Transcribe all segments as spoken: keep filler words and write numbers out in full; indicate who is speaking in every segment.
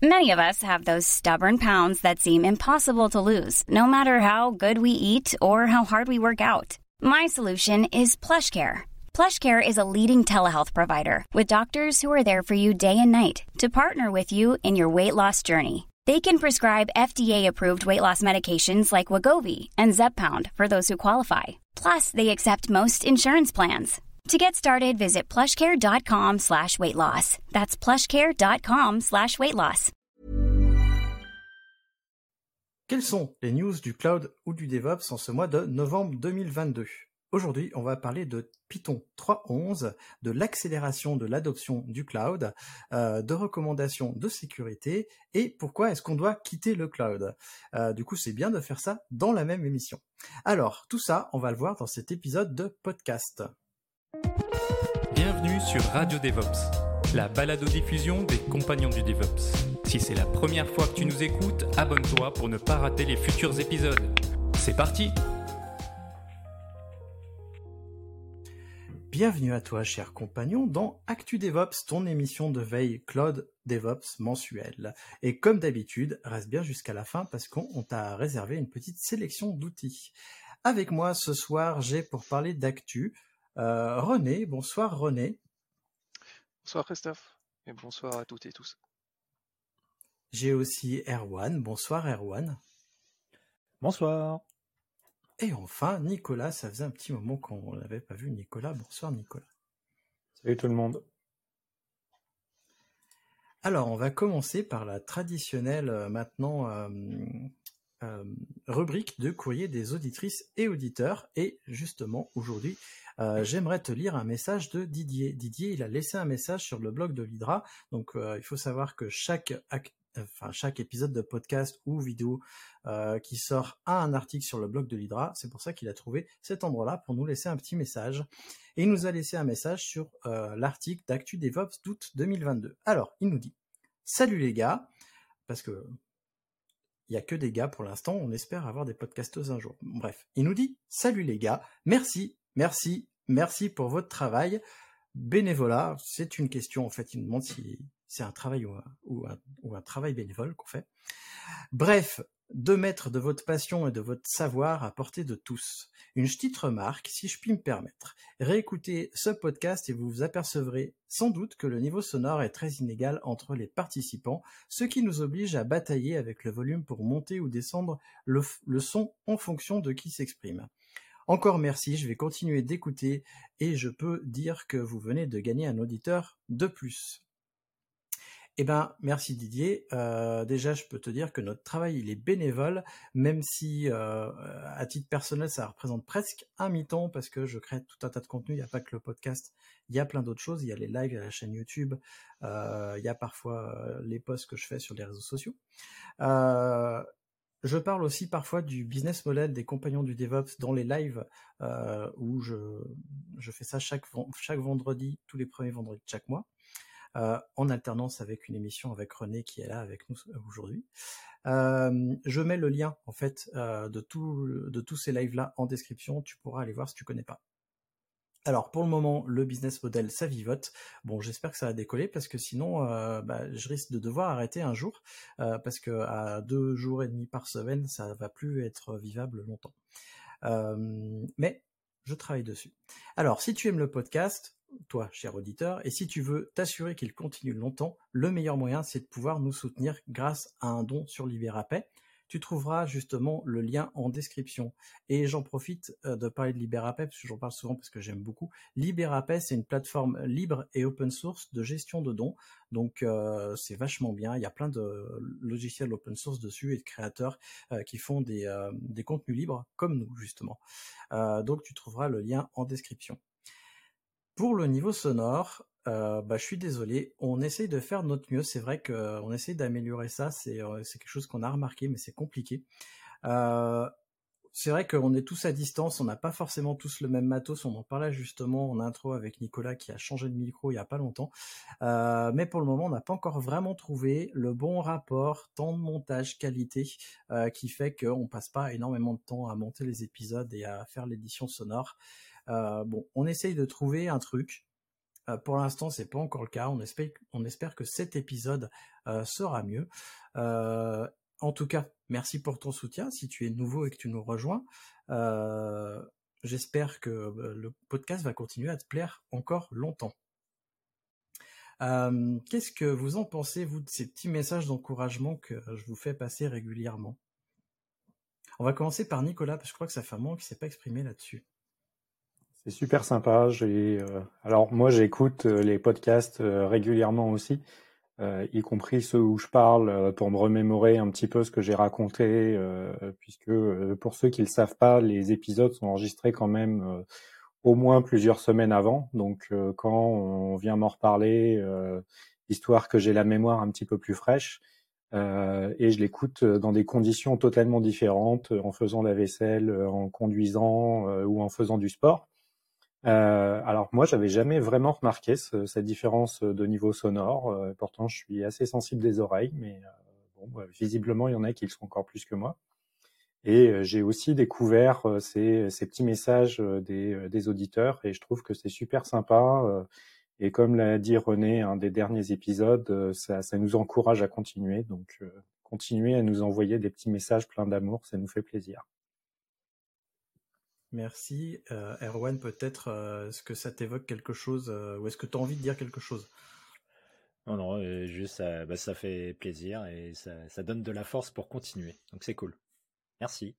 Speaker 1: Many of us have those stubborn pounds that seem impossible to lose, no matter how good we eat or how hard we work out. My solution is PlushCare. PlushCare is a leading telehealth provider with doctors who are there for you day and night to partner with you in your weight loss journey. They can prescribe F D A-approved weight loss medications like Wegovy and Zepbound for those who qualify. Plus, they accept most insurance plans. To get started, visit plushcare.com slash weight loss. That's plushcare.com slash weight loss.
Speaker 2: Quelles sont les news du cloud ou du DevOps en ce mois de novembre deux mille vingt-deux? Aujourd'hui, on va parler de Python trois point onze, de l'accélération de l'adoption du cloud, euh, de recommandations de sécurité et pourquoi est-ce qu'on doit quitter le cloud. Euh, du coup, c'est bien de faire ça dans la même émission. Alors, tout ça, on va le voir dans cet épisode de podcast.
Speaker 3: Bienvenue sur Radio DevOps, la balado-diffusion des compagnons du DevOps. Si c'est la première fois que tu nous écoutes, abonne-toi pour ne pas rater les futurs épisodes. C'est parti!
Speaker 2: Bienvenue à toi, cher compagnon, dans Actu DevOps, ton émission de veille Cloud DevOps mensuelle. Et comme d'habitude, reste bien jusqu'à la fin parce qu'on t'a réservé une petite sélection d'outils. Avec moi ce soir, j'ai pour parler d'actu euh, René. Bonsoir René.
Speaker 4: Bonsoir Christophe, et bonsoir à toutes et tous.
Speaker 2: J'ai aussi Erwan. Bonsoir Erwan.
Speaker 5: Bonsoir.
Speaker 2: Et enfin, Nicolas, ça faisait un petit moment qu'on n'avait pas vu Nicolas. Bonsoir Nicolas.
Speaker 5: Salut tout le monde.
Speaker 2: Alors, on va commencer par la traditionnelle euh, maintenant euh, euh, rubrique de courrier des auditrices et auditeurs. Et justement, aujourd'hui, euh, j'aimerais te lire un message de Didier. Didier, il a laissé un message sur le blog de l'Hydra. Donc, euh, il faut savoir que chaque acte Enfin, chaque épisode de podcast ou vidéo euh, qui sort a un article sur le blog de l'Hydra. C'est pour ça qu'il a trouvé cet endroit-là pour nous laisser un petit message. Et il nous a laissé un message sur euh, l'article d'Actu DevOps d'août deux mille vingt-deux. Alors, il nous dit « Salut les gars », parce que il n'y a que des gars pour l'instant, on espère avoir des podcasteuses un jour. Bref, il nous dit « Salut les gars, merci, merci, merci pour votre travail. Bénévolat, c'est une question en fait, il nous demande si... c'est un travail ou un, ou, un, ou un travail bénévole qu'on fait. Bref, de mettre de votre passion et de votre savoir à portée de tous. Une petite remarque, si je puis me permettre. Réécoutez ce podcast et vous vous apercevrez sans doute que le niveau sonore est très inégal entre les participants, ce qui nous oblige à batailler avec le volume pour monter ou descendre le, le son en fonction de qui s'exprime. Encore merci, je vais continuer d'écouter et je peux dire que vous venez de gagner un auditeur de plus. Eh ben, merci Didier. Euh, déjà, je peux te dire que notre travail, il est bénévole, même si, euh, à titre personnel, ça représente presque un mi-temps parce que je crée tout un tas de contenu. Il n'y a pas que le podcast, il y a plein d'autres choses. Il y a les lives, il y a la chaîne YouTube, euh, il y a parfois les posts que je fais sur les réseaux sociaux. Euh, je parle aussi parfois du business model des compagnons du DevOps dans les lives euh, où je, je fais ça chaque, chaque vendredi, tous les premiers vendredis de chaque mois. Euh, en alternance avec une émission avec René qui est là avec nous aujourd'hui. Euh, je mets le lien en fait euh, de, tout, de tous ces lives-là en description, tu pourras aller voir si tu connais pas. Alors pour le moment, le business model ça vivote. Bon, j'espère que ça va décoller parce que sinon, euh, bah, je risque de devoir arrêter un jour euh, parce que à deux jours et demi par semaine, ça va plus être vivable longtemps. Euh, mais je travaille dessus. Alors, si tu aimes le podcast, toi, cher auditeur, et si tu veux t'assurer qu'il continue longtemps, le meilleur moyen, c'est de pouvoir nous soutenir grâce à un don sur Liberapay. Tu trouveras justement le lien en description. Et j'en profite de parler de Liberapay, parce que j'en parle souvent parce que j'aime beaucoup. Liberapay, c'est une plateforme libre et open source de gestion de dons. Donc, euh, c'est vachement bien. Il y a plein de logiciels open source dessus et de créateurs euh, qui font des, euh, des contenus libres, comme nous, justement. Euh, donc, tu trouveras le lien en description. Pour le niveau sonore, euh, bah, je suis désolé, on essaye de faire de notre mieux, c'est vrai qu'on essaye d'améliorer ça, c'est, euh, c'est quelque chose qu'on a remarqué, mais c'est compliqué. Euh, c'est vrai qu'on est tous à distance, on n'a pas forcément tous le même matos, on en parlait justement en intro avec Nicolas qui a changé de micro il n'y a pas longtemps, euh, mais pour le moment on n'a pas encore vraiment trouvé le bon rapport, temps de montage, qualité, euh, qui fait qu'on passe pas énormément de temps à monter les épisodes et à faire l'édition sonore. Euh, bon, on essaye de trouver un truc. Euh, pour l'instant, c'est pas encore le cas. On espère, on espère que cet épisode euh, sera mieux. Euh, en tout cas, merci pour ton soutien. Si tu es nouveau et que tu nous rejoins, euh, j'espère que euh, le podcast va continuer à te plaire encore longtemps. Euh, qu'est-ce que vous en pensez, vous, de ces petits messages d'encouragement que je vous fais passer régulièrement? On va commencer par Nicolas, parce que je crois que ça fait un moment qu'il ne s'est pas exprimé là-dessus.
Speaker 5: C'est super sympa. J'ai, euh, alors moi, j'écoute euh, les podcasts euh, régulièrement aussi, euh, y compris ceux où je parle euh, pour me remémorer un petit peu ce que j'ai raconté, euh, puisque euh, pour ceux qui ne le savent pas, les épisodes sont enregistrés quand même euh, au moins plusieurs semaines avant. Donc euh, quand on vient m'en reparler, euh, histoire que j'ai la mémoire un petit peu plus fraîche. Euh, et je l'écoute dans des conditions totalement différentes, en faisant la vaisselle, en conduisant euh, ou en faisant du sport. Euh, alors moi, j'avais jamais vraiment remarqué ce, cette différence de niveau sonore. Euh, pourtant, je suis assez sensible des oreilles, mais euh, bon, visiblement, il y en a qui le sont encore plus que moi. Et euh, j'ai aussi découvert euh, ces, ces petits messages euh, des, euh, des auditeurs, et je trouve que c'est super sympa. Euh, et comme l'a dit René, un des derniers épisodes, euh, ça, ça nous encourage à continuer. Donc, euh, continuez à nous envoyer des petits messages pleins d'amour, ça nous fait plaisir.
Speaker 2: Merci. Euh, Erwan, peut-être, euh, est-ce que ça t'évoque quelque chose euh, ou est-ce que tu as envie de dire quelque chose?
Speaker 6: Non, non, euh, juste ça, bah, ça fait plaisir et ça, ça donne de la force pour continuer. Donc c'est cool. Merci.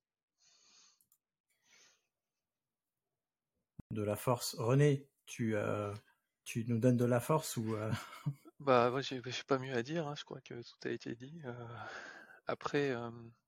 Speaker 2: De la force. René, tu, euh, tu nous donnes de la force ou euh...
Speaker 4: Bah, moi, j'ai j'ai pas mieux à dire, hein, je crois que tout a été dit. Euh, après, euh,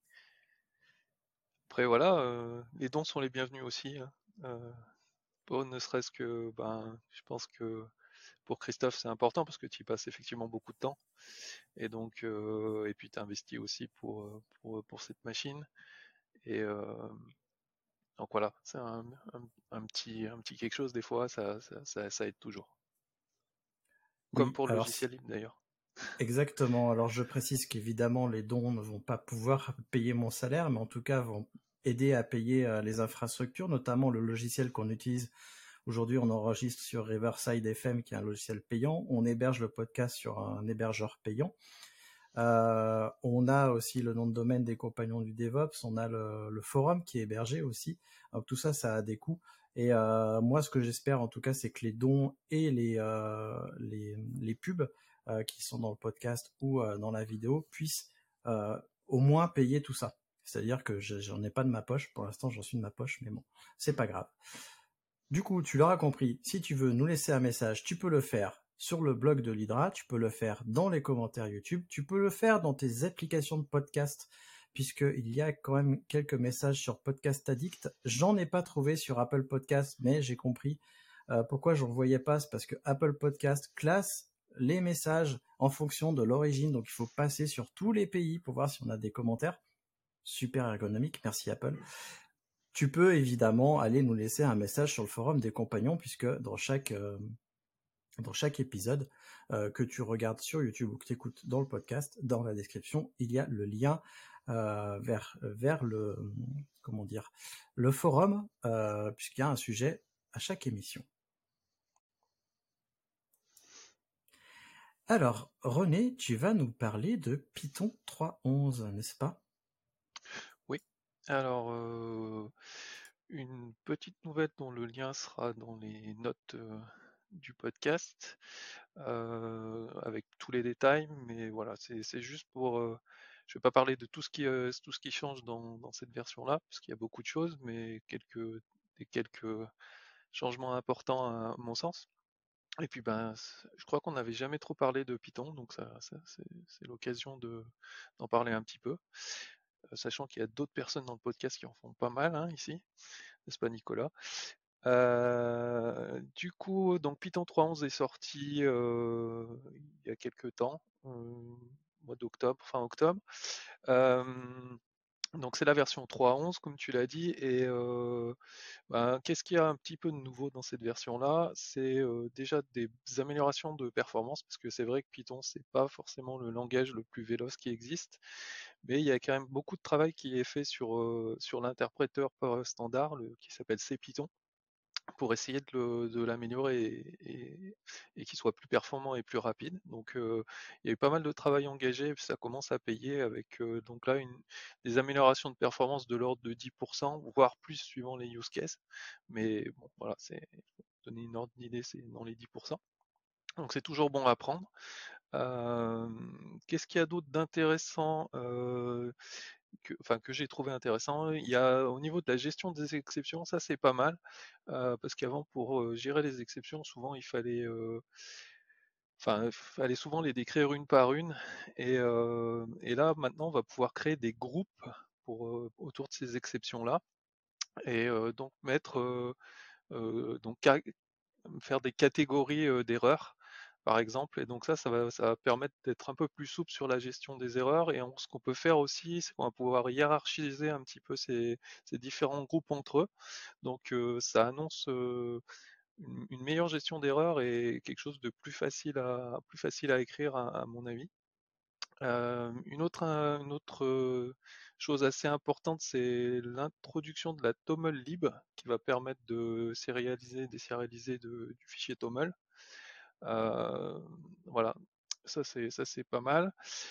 Speaker 4: après, voilà, euh, les dons sont les bienvenus aussi, hein. Euh, bon, ne serait-ce que, ben, je pense que pour Christophe, c'est important parce que tu y passes effectivement beaucoup de temps. Et donc, euh, et puis tu investis aussi pour, euh, pour, pour cette machine. Et euh, donc voilà, c'est un, un, un petit, un petit quelque chose, des fois, ça, ça, ça, ça aide toujours. Comme
Speaker 2: Oui,
Speaker 4: pour le
Speaker 2: alors
Speaker 4: logiciel libre d'ailleurs.
Speaker 2: exactement. Alors je précise qu'évidemment les dons ne vont pas pouvoir payer mon salaire, mais en tout cas vont aider à payer euh, les infrastructures, notamment le logiciel qu'on utilise. Aujourd'hui, on enregistre sur Riverside F M, qui est un logiciel payant. On héberge le podcast sur un hébergeur payant. Euh, on a aussi le nom de domaine des compagnons du DevOps. On a le, le forum qui est hébergé aussi. Donc tout ça, ça a des coûts. Et euh, moi, ce que j'espère, en tout cas, c'est que les dons et les euh, les, les pubs euh, qui sont dans le podcast ou euh, dans la vidéo puissent euh, au moins payer tout ça. C'est-à-dire que j'en ai pas de ma poche. Pour l'instant, j'en suis de ma poche, mais bon, c'est pas grave. Du coup, tu l'auras compris, si tu veux nous laisser un message, tu peux le faire sur le blog de l'Hydra, tu peux le faire dans les commentaires YouTube, tu peux le faire dans tes applications de podcast, puisqu'il y a quand même quelques messages sur Podcast Addict. J'en ai pas trouvé sur Apple Podcast, mais j'ai compris euh, pourquoi j'en voyais pas. C'est parce que Apple Podcast classe les messages en fonction de l'origine, donc il faut passer sur tous les pays pour voir si on a des commentaires. Super ergonomique, merci Apple. Tu peux évidemment aller nous laisser un message sur le forum des compagnons, puisque dans chaque, euh, dans chaque épisode euh, que tu regardes sur YouTube ou que tu écoutes dans le podcast, dans la description, il y a le lien euh, vers, vers le, comment dire, le forum, euh, puisqu'il y a un sujet à chaque émission. Alors, René, tu vas nous parler de Python trois point onze, n'est-ce pas?
Speaker 4: Oui. Alors, euh, une petite nouvelle dont le lien sera dans les notes euh, du podcast, euh, avec tous les détails, mais voilà, c'est juste pour... Euh, je ne vais pas parler de tout ce qui, euh, tout ce qui change dans, dans cette version-là, parce qu'il y a beaucoup de choses, mais quelques, des quelques changements importants à mon sens. Et puis ben, je crois qu'on n'avait jamais trop parlé de Python, donc ça, ça c'est l'occasion de d'en parler un petit peu, euh, sachant qu'il y a d'autres personnes dans le podcast qui en font pas mal, hein, ici, n'est-ce pas Nicolas? Euh, du coup, donc Python trois point onze est sorti euh, il y a quelques temps, euh, mois d'octobre, fin octobre. Euh, donc c'est la version trois point onze, comme tu l'as dit, et euh, ben, qu'est-ce qu'il y a un petit peu de nouveau dans cette version-là? C'est euh, déjà des améliorations de performance, parce que c'est vrai que Python, c'est pas forcément le langage le plus véloce qui existe, mais il y a quand même beaucoup de travail qui est fait sur, euh, sur l'interpréteur standard, le, qui s'appelle CPython, pour essayer de, le, de l'améliorer et, et, et qu'il soit plus performant et plus rapide. Donc euh, il y a eu pas mal de travail engagé et puis ça commence à payer avec euh, donc là une, des améliorations de performance de l'ordre de dix pour cent, voire plus suivant les use cases. Mais bon voilà, c'est pour donner une ordre d'idée, c'est dans les dix pour cent. Donc c'est toujours bon à prendre. Euh, qu'est-ce qu'il y a d'autre d'intéressant euh, que, enfin, que j'ai trouvé intéressant? Il y a au niveau de la gestion des exceptions, ça c'est pas mal, euh, parce qu'avant pour euh, gérer les exceptions, souvent il fallait, euh, enfin, il fallait souvent les décrire une par une, et, euh, et là maintenant on va pouvoir créer des groupes pour euh, autour de ces exceptions-là, et euh, donc mettre euh, euh, donc ca- faire des catégories euh, d'erreurs, par exemple. Et donc ça, ça va, ça va permettre d'être un peu plus souple sur la gestion des erreurs. Et on- ce qu'on peut faire aussi, c'est qu'on va pouvoir hiérarchiser un petit peu ces, ces différents groupes entre eux. Donc euh, ça annonce euh, une, une meilleure gestion d'erreurs et quelque chose de plus facile à, plus facile à écrire, à, à mon avis. Euh, une autre, euh, une autre euh, chose assez importante, c'est l'introduction de la toml lib qui va permettre de sérialiser, désérialiser de- du fichier toml. Euh, voilà, ça c'est ça c'est pas mal.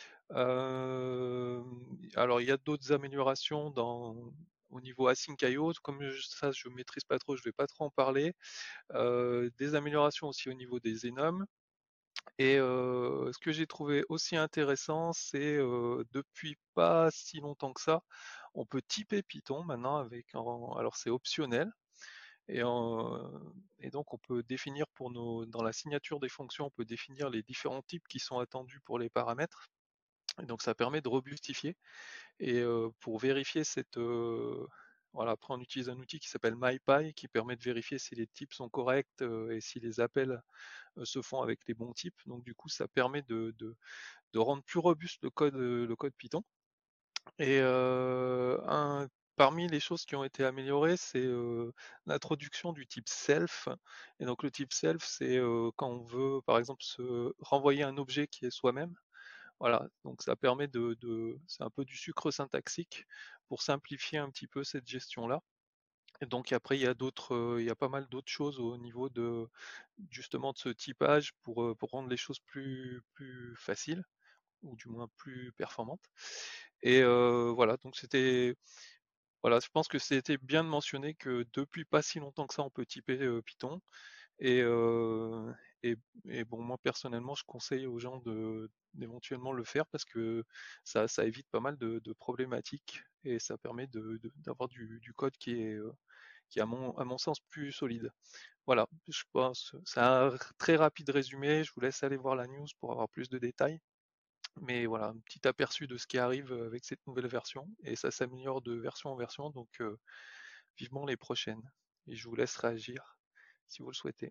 Speaker 4: Euh, alors il y a d'autres améliorations dans au niveau async I O, comme je- ça je maîtrise pas trop, je vais pas trop en parler. Euh, des améliorations aussi au niveau des enums. Et euh, ce que j'ai trouvé aussi intéressant, c'est euh, depuis pas si longtemps que ça, on peut typer Python maintenant avec, en- alors c'est optionnel, et, en- et donc on peut définir pour nos, dans la signature des fonctions, on peut définir les différents types qui sont attendus pour les paramètres. Et donc ça permet de robustifier. Et euh, pour vérifier cette, euh, voilà, après on utilise un outil qui s'appelle MyPy qui permet de vérifier si les types sont corrects euh, et si les appels euh, se font avec les bons types. Donc du coup, ça permet de, de, de rendre plus robuste le code, euh, le code Python. Et euh, un, parmi les choses qui ont été améliorées, c'est euh, l'introduction du type self. Et donc le type self, c'est euh, quand on veut, par exemple, se renvoyer un objet qui est soi-même. Voilà, donc ça permet de, de c'est un peu du sucre syntaxique pour simplifier un petit peu cette gestion-là. Et donc après, il y a d'autres, euh, il y a pas mal d'autres choses au niveau de justement de ce typage pour, euh, pour rendre les choses plus, plus faciles ou du moins plus performantes. Et euh, voilà, donc c'était, voilà, je pense que c'était bien de mentionner que depuis pas si longtemps que ça, on peut typer euh, Python. Et, euh, et, et bon, moi personnellement, je conseille aux gens de d'éventuellement le faire parce que ça, ça évite pas mal de, de problématiques et ça permet de, de- d'avoir du, du code qui est, euh, qui est à mon, à mon sens plus solide. Voilà, je pense, c'est un r- très rapide résumé. Je vous laisse aller voir la news pour avoir plus de détails. Mais voilà, un petit aperçu de ce qui arrive euh, avec cette nouvelle version. Et ça s'améliore de version en version, donc euh, vivement les prochaines. Et je vous laisse réagir si vous le souhaitez.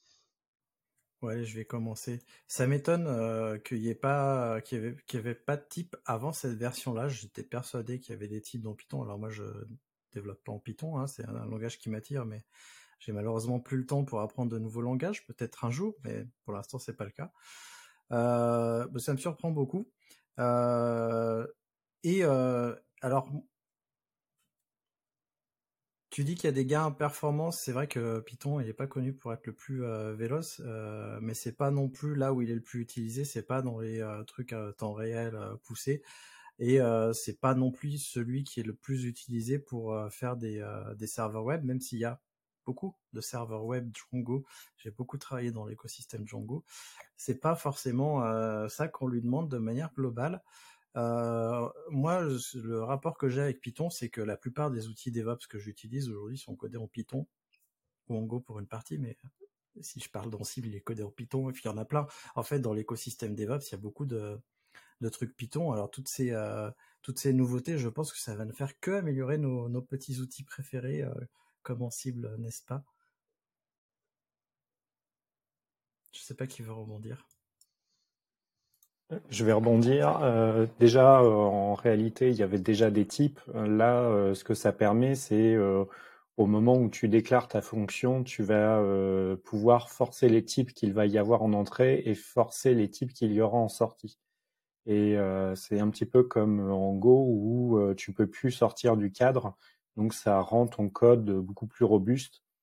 Speaker 2: Ouais, je vais commencer. Ça m'étonne euh, qu'il y ait pas, qu'il y avait, qu'il y avait pas de type avant cette version-là. J'étais persuadé qu'il y avait des types dans Python. Alors moi, je développe pas en Python, hein, c'est un, un langage qui m'attire, mais j'ai malheureusement plus le temps pour apprendre de nouveaux langages. Peut-être un jour, mais pour l'instant, c'est pas le cas. Euh, bah, ça me surprend beaucoup. Euh, et euh, alors, tu dis qu'il y a des gains en performance. C'est vrai que Python, il est pas connu pour être le plus euh, véloce, euh, mais c'est pas non plus là où il est le plus utilisé. C'est pas dans les euh, trucs à temps réel euh, poussés, et euh, c'est pas non plus celui qui est le plus utilisé pour euh, faire des, euh, des serveurs web, même s'il y a beaucoup de serveurs web Django. J'ai beaucoup travaillé dans l'écosystème Django. C'est pas forcément euh, ça qu'on lui demande de manière globale. Euh, moi, le rapport que j'ai avec Python, c'est que la plupart des outils DevOps que j'utilise aujourd'hui sont codés en Python ou en Go pour une partie, mais si je parle d'Ansible, il est codé en Python, et puis il y en a plein. En fait, dans l'écosystème DevOps, il y a beaucoup de, de trucs Python. Alors toutes ces euh, toutes ces nouveautés, je pense que ça va ne faire que améliorer nos, nos petits outils préférés, euh, comme Ansible, n'est-ce pas? Je sais pas qui veut rebondir.
Speaker 5: Je vais rebondir. Euh, déjà, euh, en réalité, il y avait déjà des types. Euh, Là, euh, ce que ça permet, c'est euh, au moment où tu déclares ta fonction, tu vas euh, pouvoir forcer les types qu'il va y avoir en entrée et forcer les types qu'il y aura en sortie. Et euh, c'est un petit peu comme en Go où euh, tu peux plus sortir du cadre, donc ça rend ton code beaucoup plus robuste.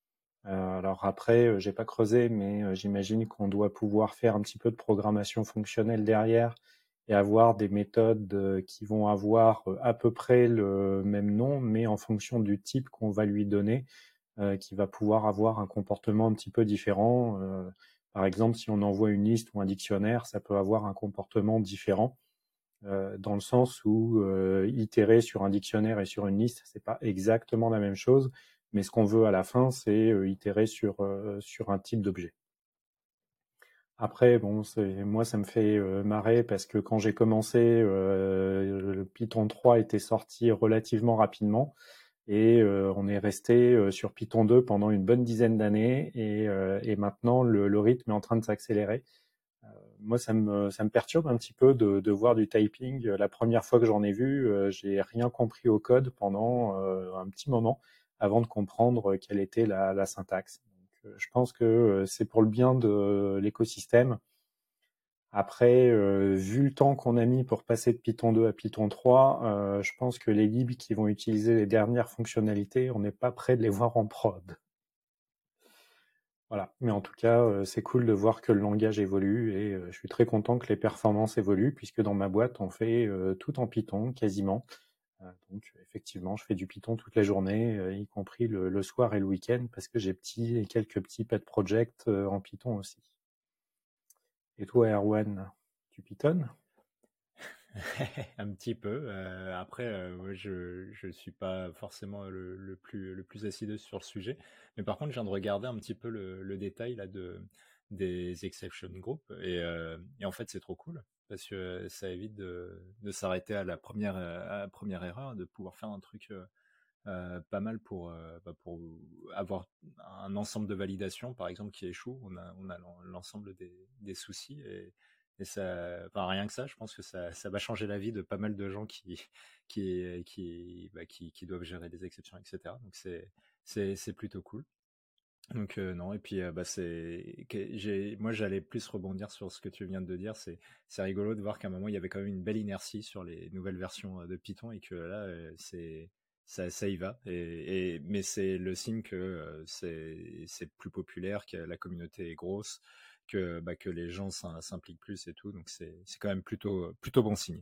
Speaker 5: Euh, alors après, euh, j'ai pas creusé, mais euh, j'imagine qu'on doit pouvoir faire un petit peu de programmation fonctionnelle derrière et avoir des méthodes euh, qui vont avoir euh, à peu près le même nom, mais en fonction du type qu'on va lui donner, euh, qui va pouvoir avoir un comportement un petit peu différent. Euh, par exemple, si on envoie une liste ou un dictionnaire, ça peut avoir un comportement différent, euh, dans le sens où euh, itérer sur un dictionnaire et sur une liste, c'est pas exactement la même chose, mais ce qu'on veut à la fin, c'est euh, itérer sur, euh, sur un type d'objet. Après, bon, c'est, moi, ça me fait euh, marrer parce que quand j'ai commencé, euh, le Python trois était sorti relativement rapidement et euh, on est resté euh, sur Python deux pendant une bonne dizaine d'années et, euh, et maintenant le, le rythme est en train de s'accélérer. Euh, moi, ça me, ça me perturbe un petit peu de, de voir du typing. La première fois que j'en ai vu, euh, j'ai rien compris au code pendant euh, un petit moment avant de comprendre quelle était la, la syntaxe. Donc, euh, je pense que euh, c'est pour le bien de l'écosystème. Après, euh, vu le temps qu'on a mis pour passer de Python deux à Python trois, euh, je pense que les libs qui vont utiliser les dernières fonctionnalités, on n'est pas prêt de les voir en prod. Voilà. Mais en tout cas, euh, c'est cool de voir que le langage évolue et euh, je suis très content que les performances évoluent puisque dans ma boîte, on fait euh, tout en Python quasiment. Euh, donc effectivement, je fais du Python toute la journée, euh, y compris le, le soir et le week-end parce que j'ai petit, quelques petits pet projects euh, en Python aussi. Et toi, Erwan, tu pythonnes?
Speaker 6: Un petit peu. Euh, après, euh, ouais, je je suis pas forcément le, le plus le plus assidu sur le sujet, mais par contre, je viens de regarder un petit peu le, le détail là de des exception groups et, euh, et en fait, c'est trop cool parce que ça évite de de s'arrêter à la première à la première erreur, de pouvoir faire un truc euh, euh, pas mal pour euh, bah, pour avoir un ensemble de validations, par exemple, qui échoue. On a on a l'ensemble des des soucis et et ça, enfin, rien que ça, je pense que ça, ça va changer la vie de pas mal de gens qui, qui, qui, bah, qui, qui doivent gérer des exceptions, et cetera. Donc c'est, c'est, c'est plutôt cool. Donc euh, non, et puis euh, bah c'est, que j'ai, moi j'allais plus rebondir sur ce que tu viens de dire. C'est, c'est rigolo de voir qu'à un moment il y avait quand même une belle inertie sur les nouvelles versions euh, de Python et que là euh, c'est, ça, ça y va. Et, et mais c'est le signe que euh, c'est, c'est plus populaire, que la communauté est grosse, que bah, que les gens s'im- s'impliquent plus et tout. Donc c'est, c'est quand même plutôt, plutôt bon signe.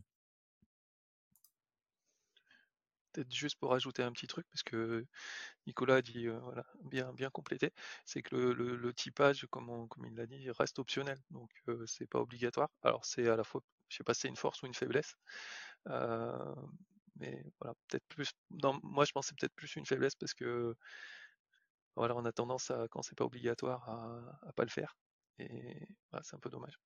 Speaker 4: Peut-être juste pour ajouter un petit truc, parce que Nicolas a dit, euh, voilà, bien, bien complété, c'est que le, le- le typage, comme, on- comme il l'a dit, reste optionnel, donc euh, c'est pas obligatoire. Alors c'est à la fois, je sais pas si c'est une force ou une faiblesse, euh, mais voilà, peut-être plus. Non, moi je pense que c'est peut-être plus une faiblesse parce que voilà, on a tendance à, quand c'est pas obligatoire, à, à pas le faire, et voilà, c'est un peu dommage.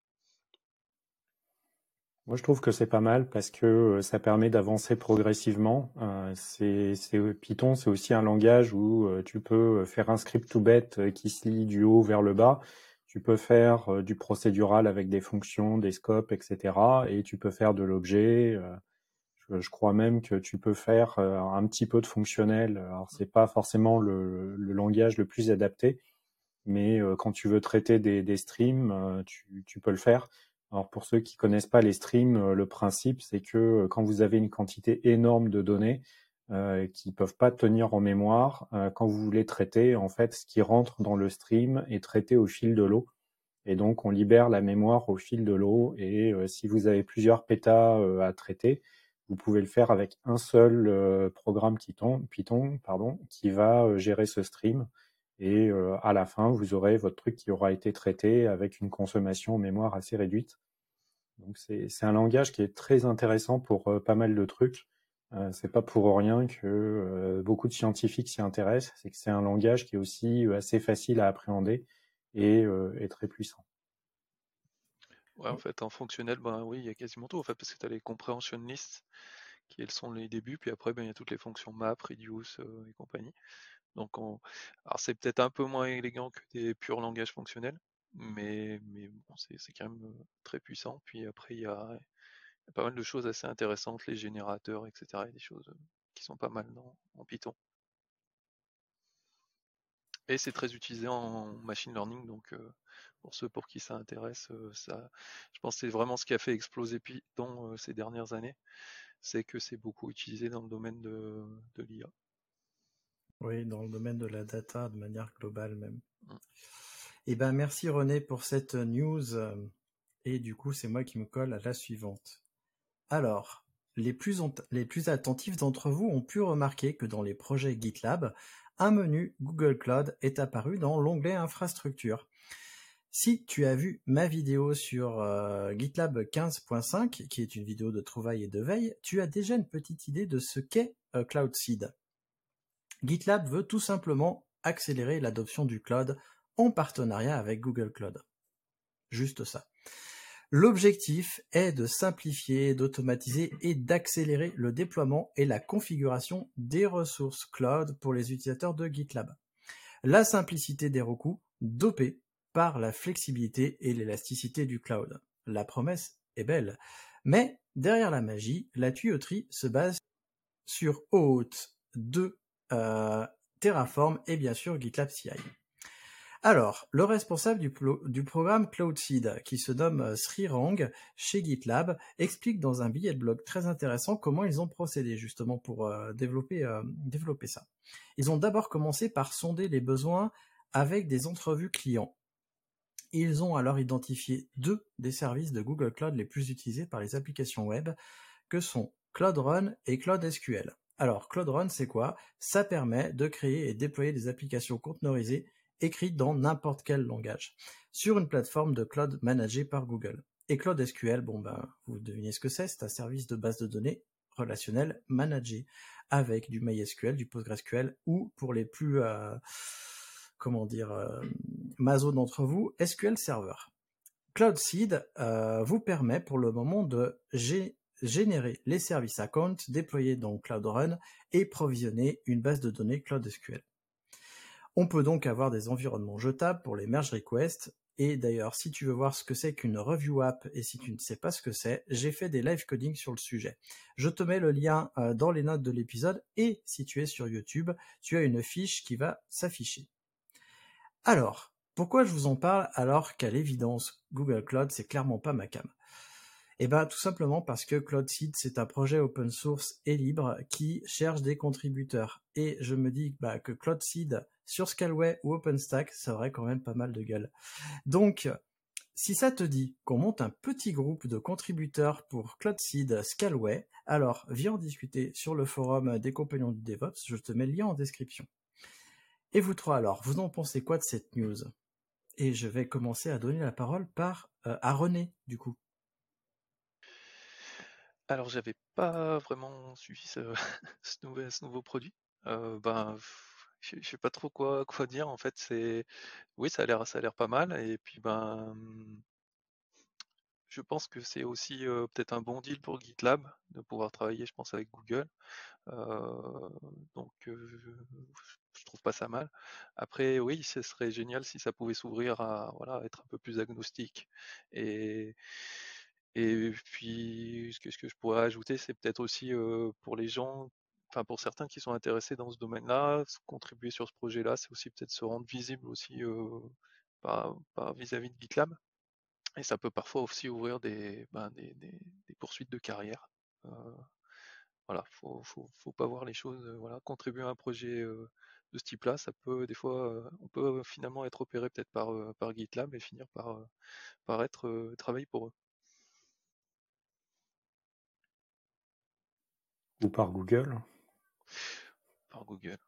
Speaker 5: Moi, je trouve que c'est pas mal parce que euh, ça permet d'avancer progressivement. Euh, c'est, c'est, Python, c'est aussi un langage où euh, tu peux faire un script tout bête euh, qui se lit du haut vers le bas. Tu peux faire euh, du procédural avec des fonctions, des scopes, et cetera. Et tu peux faire de l'objet. Euh, je, je crois même que tu peux faire euh, un petit peu de fonctionnel. Alors, c'est pas forcément le, le langage le plus adapté, mais euh, quand tu veux traiter des, des streams, euh, tu, tu peux le faire. Alors pour ceux qui connaissent pas les streams, euh, le principe c'est que euh, quand vous avez une quantité énorme de données euh, qui peuvent pas tenir en mémoire, euh, quand vous voulez traiter, en fait, ce qui rentre dans le stream est traité au fil de l'eau. Et donc on libère la mémoire au fil de l'eau. Et euh, si vous avez plusieurs pétas euh, à traiter, vous pouvez le faire avec un seul euh, programme Python, Python pardon, qui va euh, gérer ce stream. Et euh, à la fin, vous aurez votre truc qui aura été traité avec une consommation en mémoire assez réduite. Donc c'est c'est un langage qui est très intéressant pour euh, pas mal de trucs. Euh, c'est pas pour rien que euh, beaucoup de scientifiques s'y intéressent. C'est que c'est un langage qui est aussi euh, assez facile à appréhender et, euh, et très puissant.
Speaker 4: Ouais, en fait, en fonctionnel, ben oui, il y a quasiment tout, en fait, parce que tu as les comprehension lists, qui elles sont les débuts, puis après, ben, il y a toutes les fonctions map, reduce euh, et compagnie. Donc, on... alors c'est peut-être un peu moins élégant que des purs langages fonctionnels, mais, mais bon, c'est c'est quand même euh, très puissant. Puis après, il y a, il y a pas mal de choses assez intéressantes, les générateurs, et cetera. Il y a des choses euh, qui sont pas mal dans, en Python. Et c'est très utilisé en machine learning, donc euh, pour ceux pour qui ça intéresse, euh, ça, je pense que c'est vraiment ce qui a fait exploser Python euh, ces dernières années, c'est que c'est beaucoup utilisé dans le domaine de, de l'I A.
Speaker 2: Oui, dans le domaine de la data de manière globale même.
Speaker 4: Mm.
Speaker 2: Eh ben, merci René pour cette news. euh, Et du coup, c'est moi qui me colle à la suivante. Alors, les plus, ont- les plus attentifs d'entre vous ont pu remarquer que dans les projets GitLab, un menu Google Cloud est apparu dans l'onglet Infrastructure. Si tu as vu ma vidéo sur euh, GitLab quinze point cinq, qui est une vidéo de trouvailles et de veille, tu as déjà une petite idée de ce qu'est euh, Cloud Seed. GitLab veut tout simplement accélérer l'adoption du cloud en partenariat avec Google Cloud. Juste ça. L'objectif est de simplifier, d'automatiser et d'accélérer le déploiement et la configuration des ressources cloud pour les utilisateurs de GitLab. La simplicité des recours dopée par la flexibilité et l'élasticité du cloud. La promesse est belle, mais derrière la magie, la tuyauterie se base sur O Auth deux, euh, Terraform et bien sûr GitLab C I. Alors, le responsable du, plo- du programme CloudSeed, qui se nomme euh, Srirang chez GitLab, explique dans un billet de blog très intéressant comment ils ont procédé justement pour euh, développer, euh, développer ça. Ils ont d'abord commencé par sonder les besoins avec des entrevues clients. Ils ont alors identifié deux des services de Google Cloud les plus utilisés par les applications web, que sont Cloud Run et Cloud S Q L. Alors, Cloud Run, c'est quoi? Ça permet de créer et déployer des applications conteneurisées écrites dans n'importe quel langage, sur une plateforme de cloud managée par Google. Et Cloud S Q L, bon ben, vous devinez ce que c'est, c'est un service de base de données relationnel managé, avec du MySQL, du PostgreSQL, ou pour les plus, euh, comment dire, euh, maso d'entre vous, S Q L Server. CloudSeed euh, vous permet pour le moment de gé- générer les services accounts déployés dans Cloud Run et provisionner une base de données Cloud S Q L. On peut donc avoir des environnements jetables pour les merge requests. Et d'ailleurs, si tu veux voir ce que c'est qu'une review app et si tu ne sais pas ce que c'est, j'ai fait des live coding sur le sujet. Je te mets le lien euh, dans les notes de l'épisode et si tu es sur YouTube, tu as une fiche qui va s'afficher. Alors, pourquoi je vous en parle alors qu'à l'évidence, Google Cloud, c'est clairement pas ma cam? Eh bien, tout simplement parce que CloudSeed, c'est un projet open source et libre qui cherche des contributeurs. Et je me dis bah, que CloudSeed sur Scalway ou OpenStack, ça aurait quand même pas mal de gueule. Donc, si ça te dit qu'on monte un petit groupe de contributeurs pour CloudSeed Scalway, alors viens en discuter sur le forum des compagnons du DevOps, je te mets le lien en description. Et vous trois alors, vous en pensez quoi de cette news? Et je vais commencer à donner la parole par, euh, à René, du coup.
Speaker 4: Alors, j'avais pas vraiment suivi ce, ce, nouvel- ce nouveau produit. Euh, ben, pff, je je sais pas trop quoi, quoi dire. En fait, c'est, oui, ça a l'air, ça a l'air pas mal. Et puis, ben, je pense que c'est aussi euh, peut-être un bon deal pour GitLab de pouvoir travailler, je pense, avec Google. Euh, donc, euh, je trouve pas ça mal. Après, oui, ce serait génial si ça pouvait s'ouvrir à, voilà, être un peu plus agnostique. Et, et puis, ce que, ce que je pourrais ajouter, c'est peut-être aussi euh, pour les gens, enfin pour certains qui sont intéressés dans ce domaine-là, s- contribuer sur ce projet-là, c'est aussi peut-être se rendre visible aussi euh, par, par vis-à-vis de GitLab. Et ça peut parfois aussi ouvrir des, ben, des, des- des poursuites de carrière. Euh, voilà, faut, faut, faut pas voir les choses, euh, voilà, contribuer à un projet euh, de ce type-là, ça peut des fois, euh, on peut finalement être opéré peut-être par, euh, par GitLab et finir par, euh, par être euh, travailler pour eux,
Speaker 5: Ou par Google.
Speaker 4: par Google.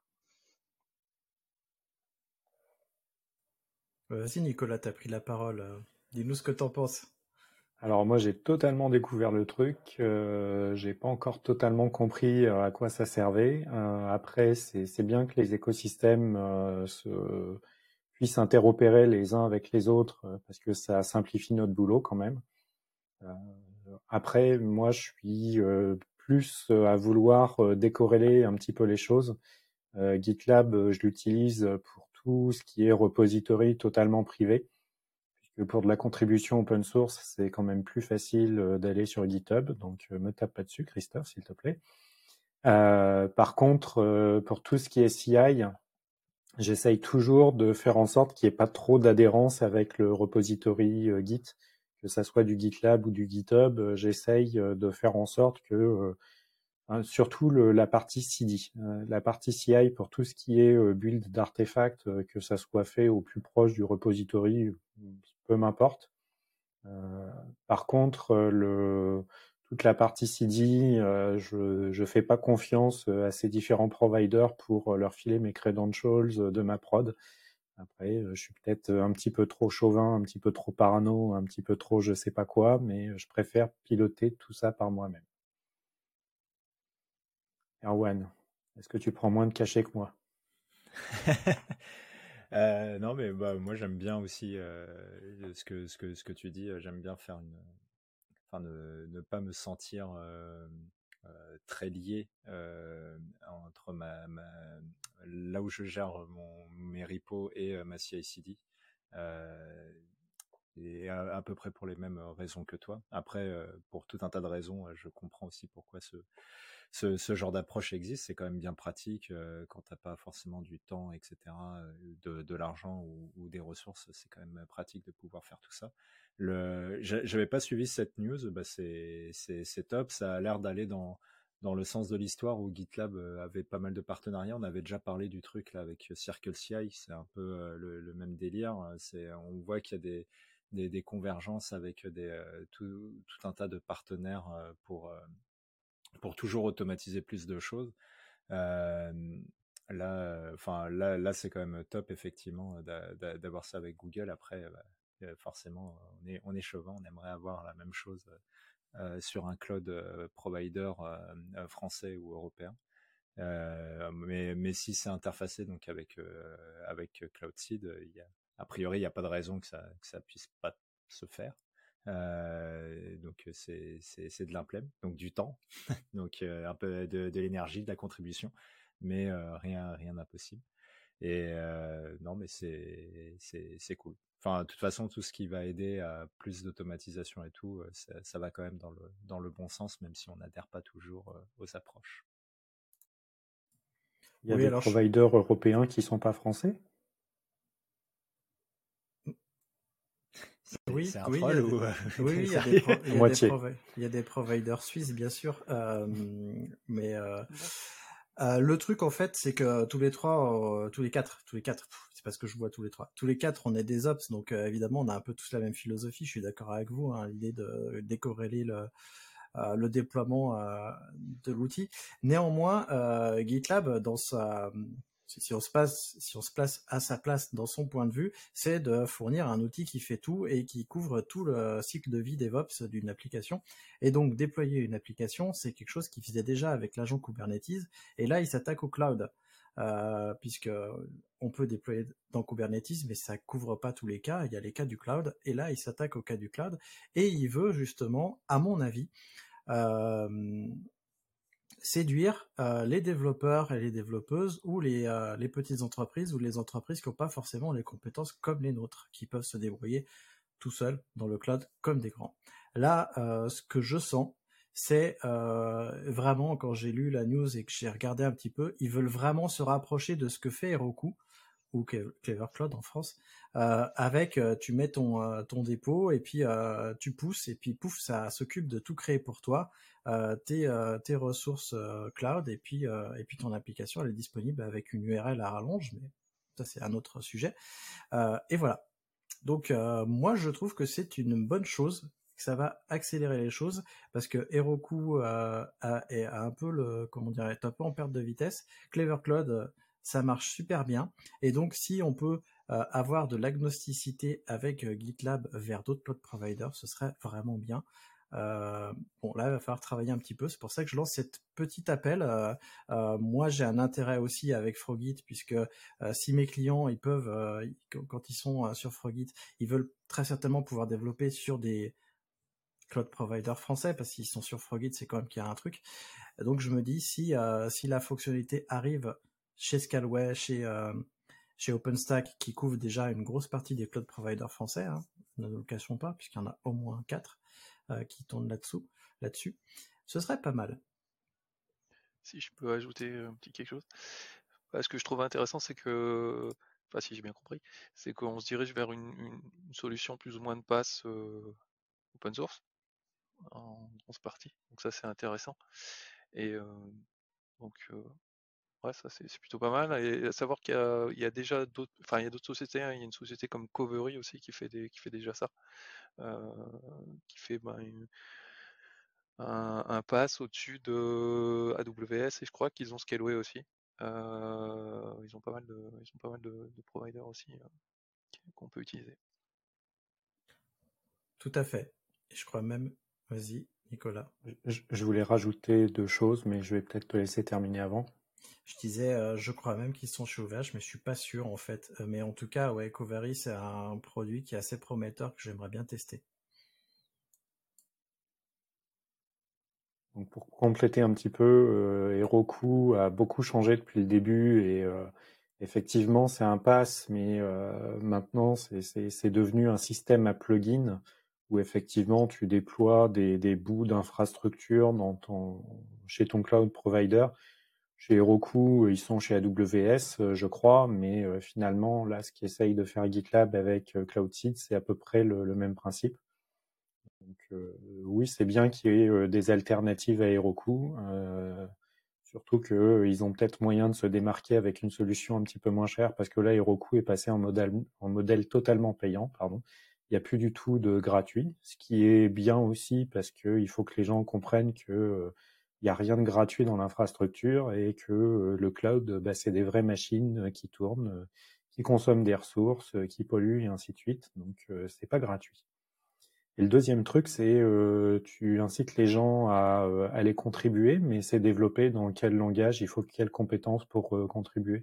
Speaker 2: Vas-y Nicolas, t'as pris la parole. euh, Dis-nous ce que t'en penses.
Speaker 5: Alors moi j'ai totalement découvert le truc, euh, j'ai pas encore totalement compris euh, à quoi ça servait. Euh, après c'est c'est bien que les écosystèmes euh, se, puissent interopérer les uns avec les autres euh, parce que ça simplifie notre boulot quand même. Euh, après moi je suis euh, plus euh, à vouloir euh, décorréler un petit peu les choses. Euh, GitLab euh, je l'utilise pour tout ce qui est repository totalement privé. Que pour de la contribution open source, c'est quand même plus facile euh, d'aller sur GitHub, donc euh, me tape pas dessus, Christophe, s'il te plaît. Euh, par contre, euh, pour tout ce qui est C I, j'essaye toujours de faire en sorte qu'il n'y ait pas trop d'adhérence avec le repository euh, Git, que ça soit du GitLab ou du GitHub. Euh, j'essaye euh, de faire en sorte que, euh, hein, surtout le, la partie C D, euh, la partie C I pour tout ce qui est euh, build d'artefacts, euh, que ça soit fait au plus proche du repository, peu m'importe. Euh, par contre, euh, le, toute la partie C D, euh, je je fais pas confiance à ces différents providers pour leur filer mes credentials de ma prod. Après, euh, je suis peut-être un petit peu trop chauvin, un petit peu trop parano, un petit peu trop je sais pas quoi, mais je préfère piloter tout ça par moi-même. Erwan, est-ce que tu prends moins de cachets que moi?
Speaker 6: Euh, non, mais bah, moi j'aime bien aussi euh, ce que, ce que, ce que tu dis. euh, J'aime bien faire une, enfin, ne, ne pas me sentir euh, euh, très lié euh, entre ma, ma, là où je gère mon, mes repos et euh, ma C I C D. Euh, et à, à peu près pour les mêmes raisons que toi. Après, euh, pour tout un tas de raisons, euh, je comprends aussi pourquoi ce, ce, ce genre d'approche existe. C'est quand même bien pratique euh, quand t'as pas forcément du temps, et cetera, euh, de, de l'argent ou, ou des ressources. C'est quand même pratique de pouvoir faire tout ça. Le, j'a- j'avais pas suivi cette news, bah c'est, c'est, c'est top. Ça a l'air d'aller dans dans le sens de l'histoire où GitLab euh, avait pas mal de partenariats. On avait déjà parlé du truc là avec Circle C I. C'est un peu euh, le, le même délire. C'est, on voit qu'il y a des des, des convergences avec des, euh, tout, tout un tas de partenaires euh, pour, euh, pour toujours automatiser plus de choses. Euh, là, enfin là, là c'est quand même top effectivement d'a- d'a- d'avoir ça avec Google. Après, bah, euh, forcément, on est, on est chauvin, on aimerait avoir la même chose euh, sur un cloud euh, provider euh, français ou européen. Euh, mais, mais si c'est interfacé donc avec euh, avec CloudSeed, il y a, a priori il n'y a pas de raison que ça que ça puisse pas se faire. Euh, donc c'est c'est c'est de l'implème, donc du temps, donc euh, un peu de, de l'énergie, de la contribution, mais euh, rien rien d'impossible. Et euh, non mais c'est c'est c'est cool. Enfin, de toute façon, tout ce qui va aider à plus d'automatisation et tout, ça, ça va quand même dans le dans le bon sens, même si on n'adhère pas toujours aux approches.
Speaker 5: Il y a
Speaker 2: Oui,
Speaker 5: des
Speaker 2: alors je...
Speaker 5: providers européens qui sont pas français?
Speaker 6: C'est
Speaker 2: Oui,
Speaker 6: c'est un
Speaker 2: oui, il y a
Speaker 6: troll
Speaker 2: des...
Speaker 6: ou
Speaker 2: oui, oui, il y a des, pro- il
Speaker 5: À
Speaker 2: y a des,
Speaker 5: moitié.
Speaker 2: provi- il y a des providers suisses, bien sûr. Euh, mais euh,
Speaker 4: Bon.
Speaker 2: euh, le truc, en fait, c'est que tous les trois, euh, tous les quatre, tous les quatre, pff, c'est parce que je vois tous les trois. Tous les quatre, on est des ops, donc euh, évidemment, on a un peu tous la même philosophie. Je suis d'accord avec vous, hein, l'idée de décorréler le, euh, le déploiement euh, de l'outil. Néanmoins, euh, GitLab, dans sa si si on se passe, si on se place à sa place dans son point de vue, c'est de fournir un outil qui fait tout et qui couvre tout le cycle de vie DevOps d'une application. Et donc, déployer une application, c'est quelque chose qu'il faisait déjà avec l'agent Kubernetes. Et là, il s'attaque au cloud, euh, puisque on peut déployer dans Kubernetes, mais ça couvre pas tous les cas. Il y a les cas du cloud. Et là, il s'attaque au cas du cloud. Et il veut justement, à mon avis, euh, séduire euh, les développeurs et les développeuses ou les, euh, les petites entreprises ou les entreprises qui n'ont pas forcément les compétences comme les nôtres, qui peuvent se débrouiller tout seuls dans le cloud comme des grands. Là, euh, ce que je sens, c'est euh, vraiment, quand j'ai lu la news et que j'ai regardé un petit peu, ils veulent vraiment se rapprocher de ce que fait Heroku, ou Clever Cloud en France, euh, avec euh, tu mets ton euh, ton dépôt et puis euh, tu pousses et puis pouf, ça s'occupe de tout créer pour toi, euh, tes euh, tes ressources euh, cloud et puis euh, et puis ton application elle est disponible avec une U R L à rallonge, mais ça c'est un autre sujet. Euh, et voilà. Donc euh, moi je trouve que c'est une bonne chose, que ça va accélérer les choses parce que Heroku euh, a, est a un peu le comment dire est un peu en perte de vitesse. Clever Cloud euh, ça marche super bien et donc si on peut euh, avoir de l'agnosticité avec euh, GitLab vers d'autres cloud providers, ce serait vraiment bien. Euh, bon là il va falloir travailler un petit peu, c'est pour ça que je lance cet petit appel. Euh, euh, moi j'ai un intérêt aussi avec Frogit puisque euh, si mes clients ils peuvent euh, quand ils sont euh, sur Frogit, ils veulent très certainement pouvoir développer sur des cloud providers français parce qu'ils sont sur Frogit, c'est quand même qu'il y a un truc. Donc je me dis si euh, si la fonctionnalité arrive chez Scalway, chez euh, chez OpenStack qui couvre déjà une grosse partie des cloud providers français, hein, ne nous le cachons pas puisqu'il y en a au moins quatre euh, qui tournent là-dessous, là-dessus, ce serait pas mal.
Speaker 4: Si je peux ajouter un petit quelque chose. Bah, ce que je trouve intéressant, c'est que, enfin si j'ai bien compris, c'est qu'on se dirige vers une, une- une solution plus ou moins de passe euh, open source en grosse partie. Donc ça c'est intéressant. Et euh, donc, euh, ouais, ça c'est c'est plutôt pas mal. Et à savoir qu'il y a, il y a déjà d'autres, enfin il y a d'autres sociétés. Hein. Il y a une société comme Covery aussi qui fait des, qui fait déjà ça, euh, qui fait ben, une- un, un pass au-dessus de A W S et je crois qu'ils ont Scaleway aussi. Euh, ils ont pas mal de, ils ont pas mal de, de providers aussi euh, qu'on peut utiliser.
Speaker 2: Tout à fait. Et je crois même, vas-y, Nicolas.
Speaker 5: Je, je voulais rajouter deux choses, mais je vais peut-être te laisser terminer avant.
Speaker 2: Je disais, euh, je crois même qu'ils sont chez O V H, mais je suis pas sûr en fait. Euh, mais en tout cas, ouais, Covery, c'est un produit qui est assez prometteur que j'aimerais bien tester.
Speaker 5: Donc pour compléter un petit peu, euh, Heroku a beaucoup changé depuis le début et euh, effectivement c'est un pass, mais euh, maintenant c'est, c'est, c'est devenu un système à plugin où effectivement tu déploies des, des bouts d'infrastructure dans ton, chez ton cloud provider. Chez Heroku, ils sont chez A W S, euh, je crois, mais euh, finalement là ce qu'essaye de faire GitLab avec euh, CloudSeed, c'est à peu près le, le même principe. Donc euh, oui, c'est bien qu'il y ait euh, des alternatives à Heroku, euh, surtout qu'ils ont peut-être moyen de se démarquer avec une solution un petit peu moins chère, parce que là, Heroku est passé en modèle, en modèle totalement payant, pardon. Il n'y a plus du tout de gratuit, ce qui est bien aussi parce qu'il faut que les gens comprennent que euh, il n'y a rien de gratuit dans l'infrastructure et que euh, le cloud, bah, c'est des vraies machines euh, qui tournent, euh, qui consomment des ressources, euh, qui polluent et ainsi de suite. Donc, euh, c'est pas gratuit. Et le deuxième truc, c'est euh, tu incites les gens à euh, aller contribuer, mais c'est développé dans quel langage, il faut quelles compétences pour euh, contribuer?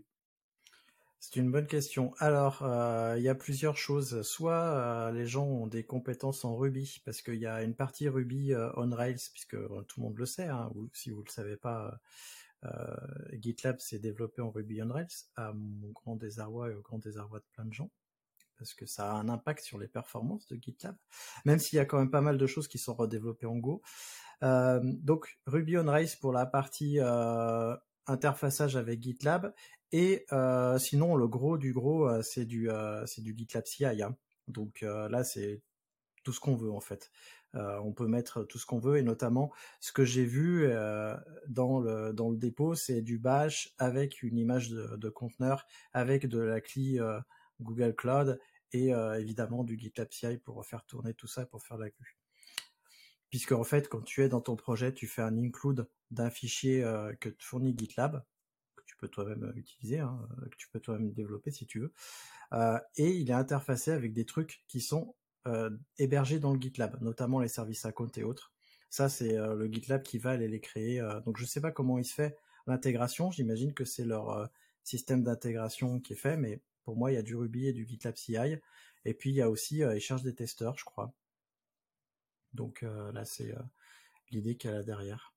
Speaker 2: C'est une bonne question. Alors, euh, il y a plusieurs choses. Soit euh, les gens ont des compétences en Ruby, parce qu'il y a une partie Ruby euh, on Rails, puisque euh, tout le monde le sait, hein, ou si vous le savez pas, euh, GitLab s'est développé en Ruby on Rails, à mon grand désarroi et au grand désarroi de plein de gens, parce que ça a un impact sur les performances de GitLab, même s'il y a quand même pas mal de choses qui sont redéveloppées en Go. Euh, donc Ruby on Rails pour la partie euh, interfaçage avec GitLab, et euh, sinon le gros du gros euh, c'est du euh, c'est du GitLab C I, hein. Donc euh, là c'est tout ce qu'on veut en fait. Euh, on peut mettre tout ce qu'on veut, et notamment ce que j'ai vu euh, dans le dans le dépôt, c'est du bash avec une image de, de conteneur, avec de la C L I euh, Google Cloud, et euh, évidemment du GitLab C I pour faire tourner tout ça, pour faire la Q. Puisque en fait, quand tu es dans ton projet, tu fais un include d'un fichier euh, que te fournit GitLab, que tu peux toi-même utiliser, hein, que tu peux toi-même développer si tu veux, euh, et il est interfacé avec des trucs qui sont euh, hébergés dans le GitLab, notamment les services account et autres. Ça, c'est euh, le GitLab qui va aller les créer. Euh, donc je sais pas comment il se fait l'intégration, j'imagine que c'est leur euh, système d'intégration qui est fait, mais pour moi, il y a du Ruby et du GitLab C I, et puis il y a aussi, euh, ils cherchent des testeurs, je crois. Donc euh, là, c'est euh, l'idée qu'il y a là derrière.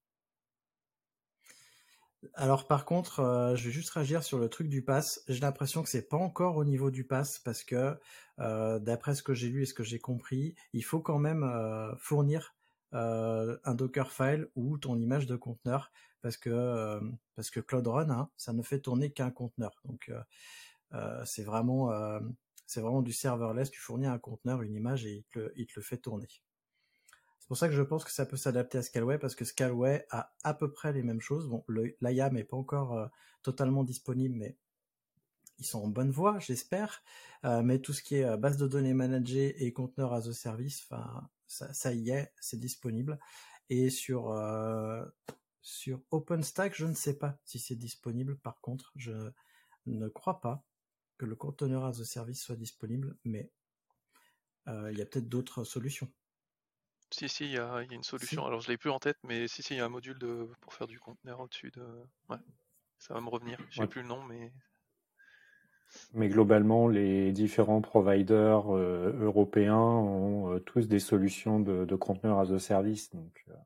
Speaker 2: Alors par contre, euh, je vais juste réagir sur le truc du pass. J'ai l'impression que c'est pas encore au niveau du pass, parce que euh, d'après ce que j'ai lu et ce que j'ai compris, il faut quand même euh, fournir euh, un Dockerfile ou ton image de conteneur, parce que euh, parce que Cloud Run, hein, ça ne fait tourner qu'un conteneur. Donc euh, euh, c'est vraiment euh, c'est vraiment du serverless. Tu fournis un conteneur, une image, et il te le, il te le fait tourner. C'est pour ça que je pense que ça peut s'adapter à Scaleway, parce que Scaleway a à peu près les mêmes choses. Bon, l'I A M n'est pas encore euh, totalement disponible, mais ils sont en bonne voie, j'espère. Euh, mais tout ce qui est euh, base de données managée et conteneur as a service, enfin, ça, ça y est, c'est disponible. Et sur euh, sur OpenStack, je ne sais pas si c'est disponible. Par contre, je ne crois pas que le conteneur as a service soit disponible, mais euh, il y a peut-être d'autres solutions.
Speaker 4: Si, si, il y, y a une solution. Si. Alors, je l'ai plus en tête, mais si, si, il y a un module de, pour faire du conteneur au-dessus de... Ouais, ça va me revenir. Je sais ouais. plus le nom, mais...
Speaker 5: Mais globalement, les différents providers euh, européens ont euh, tous des solutions de, de conteneur as a service. Donc, euh...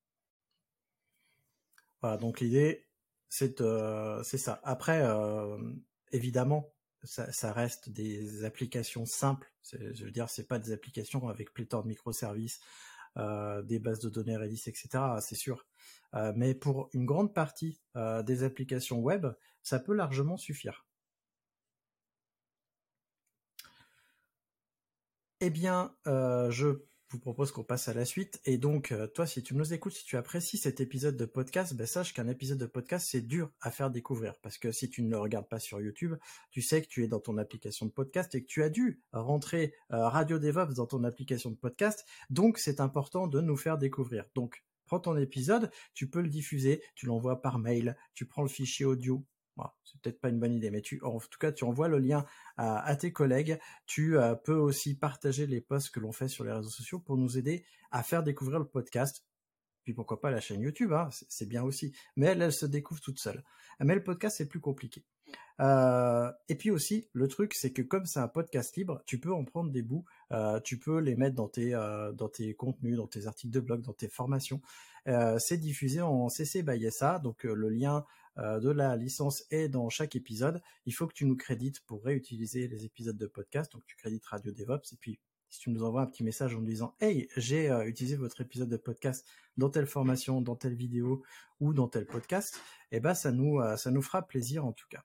Speaker 2: Voilà, donc l'idée, c'est euh, c'est ça. Après, euh, évidemment, ça, ça reste des applications simples. Je veux dire, c'est pas des applications avec pléthore de microservices, euh, des bases de données Redis, et cetera. C'est sûr. Euh, mais pour une grande partie euh, des applications web, ça peut largement suffire. Eh bien, euh, je je vous propose qu'on passe à la suite. Et donc, euh, toi, si tu nous écoutes, si tu apprécies cet épisode de podcast, ben, sache qu'un épisode de podcast, c'est dur à faire découvrir. Parce que si tu ne le regardes pas sur YouTube, tu sais que tu es dans ton application de podcast et que tu as dû rentrer euh, Radio DevOps dans ton application de podcast. Donc, c'est important de nous faire découvrir. Donc, prends ton épisode, tu peux le diffuser, tu l'envoies par mail, tu prends le fichier audio. Bon, c'est peut-être pas une bonne idée, mais tu, en tout cas, tu envoies le lien à, à tes collègues. Tu euh, peux aussi partager les posts que l'on fait sur les réseaux sociaux pour nous aider à faire découvrir le podcast. Puis pourquoi pas la chaîne YouTube, hein, c'est, c'est bien aussi. Mais elle, elle se découvre toute seule. Mais le podcast, c'est plus compliqué. Euh, et puis aussi, le truc, c'est que comme c'est un podcast libre, tu peux en prendre des bouts, euh, tu peux les mettre dans tes, euh, dans tes contenus, dans tes articles de blog, dans tes formations. Euh, c'est diffusé en C C by S A, donc euh, le lien euh, de la licence est dans chaque épisode. Il faut que tu nous crédites pour réutiliser les épisodes de podcast, donc tu crédites Radio DevOps, et puis si tu nous envoies un petit message en nous disant « Hey, j'ai euh, utilisé votre épisode de podcast dans telle formation, dans telle vidéo ou dans tel podcast », eh ben ça nous, euh, ça nous fera plaisir en tout cas.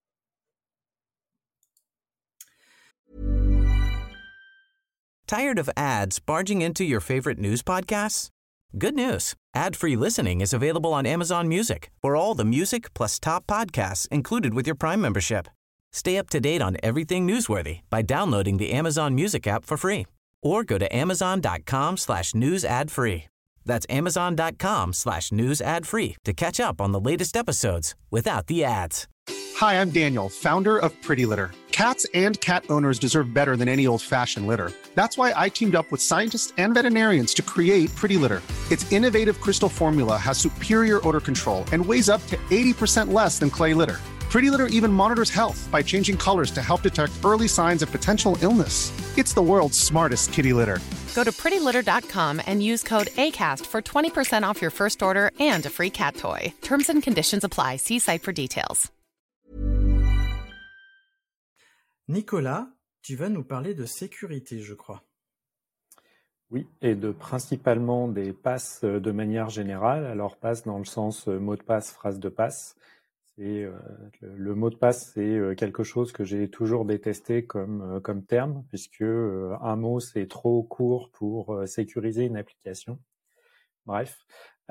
Speaker 7: Tired of ads barging into your favorite news podcasts? Good news. Ad-free listening is available on Amazon Music for all the music plus top podcasts included with your Prime membership. Stay up to date on everything newsworthy by downloading the Amazon Music app for free or go to amazon.com slash news ad free. That's amazon.com slash news ad free to catch up on the latest episodes without the ads.
Speaker 8: Hi, I'm Daniel, founder of Pretty Litter. Cats and cat owners deserve better than any old-fashioned litter. That's why I teamed up with scientists and veterinarians to create Pretty Litter. Its innovative crystal formula has superior odor control and weighs up to eighty percent less than clay litter. Pretty Litter even monitors health by changing colors to help detect early signs of potential illness. It's the world's smartest kitty litter.
Speaker 9: Go to pretty litter dot com and use code ACAST for twenty percent off your first order and a free cat toy. Terms and conditions apply. See site for details.
Speaker 2: Nicolas, tu vas nous parler de sécurité, je crois.
Speaker 5: Oui, et de principalement des passes de manière générale. Alors, passe dans le sens mot de passe, phrase de passe. C'est, euh, le, le mot de passe, c'est euh, quelque chose que j'ai toujours détesté comme, euh, comme terme, puisque euh, un mot, c'est trop court pour euh, sécuriser une application. Bref.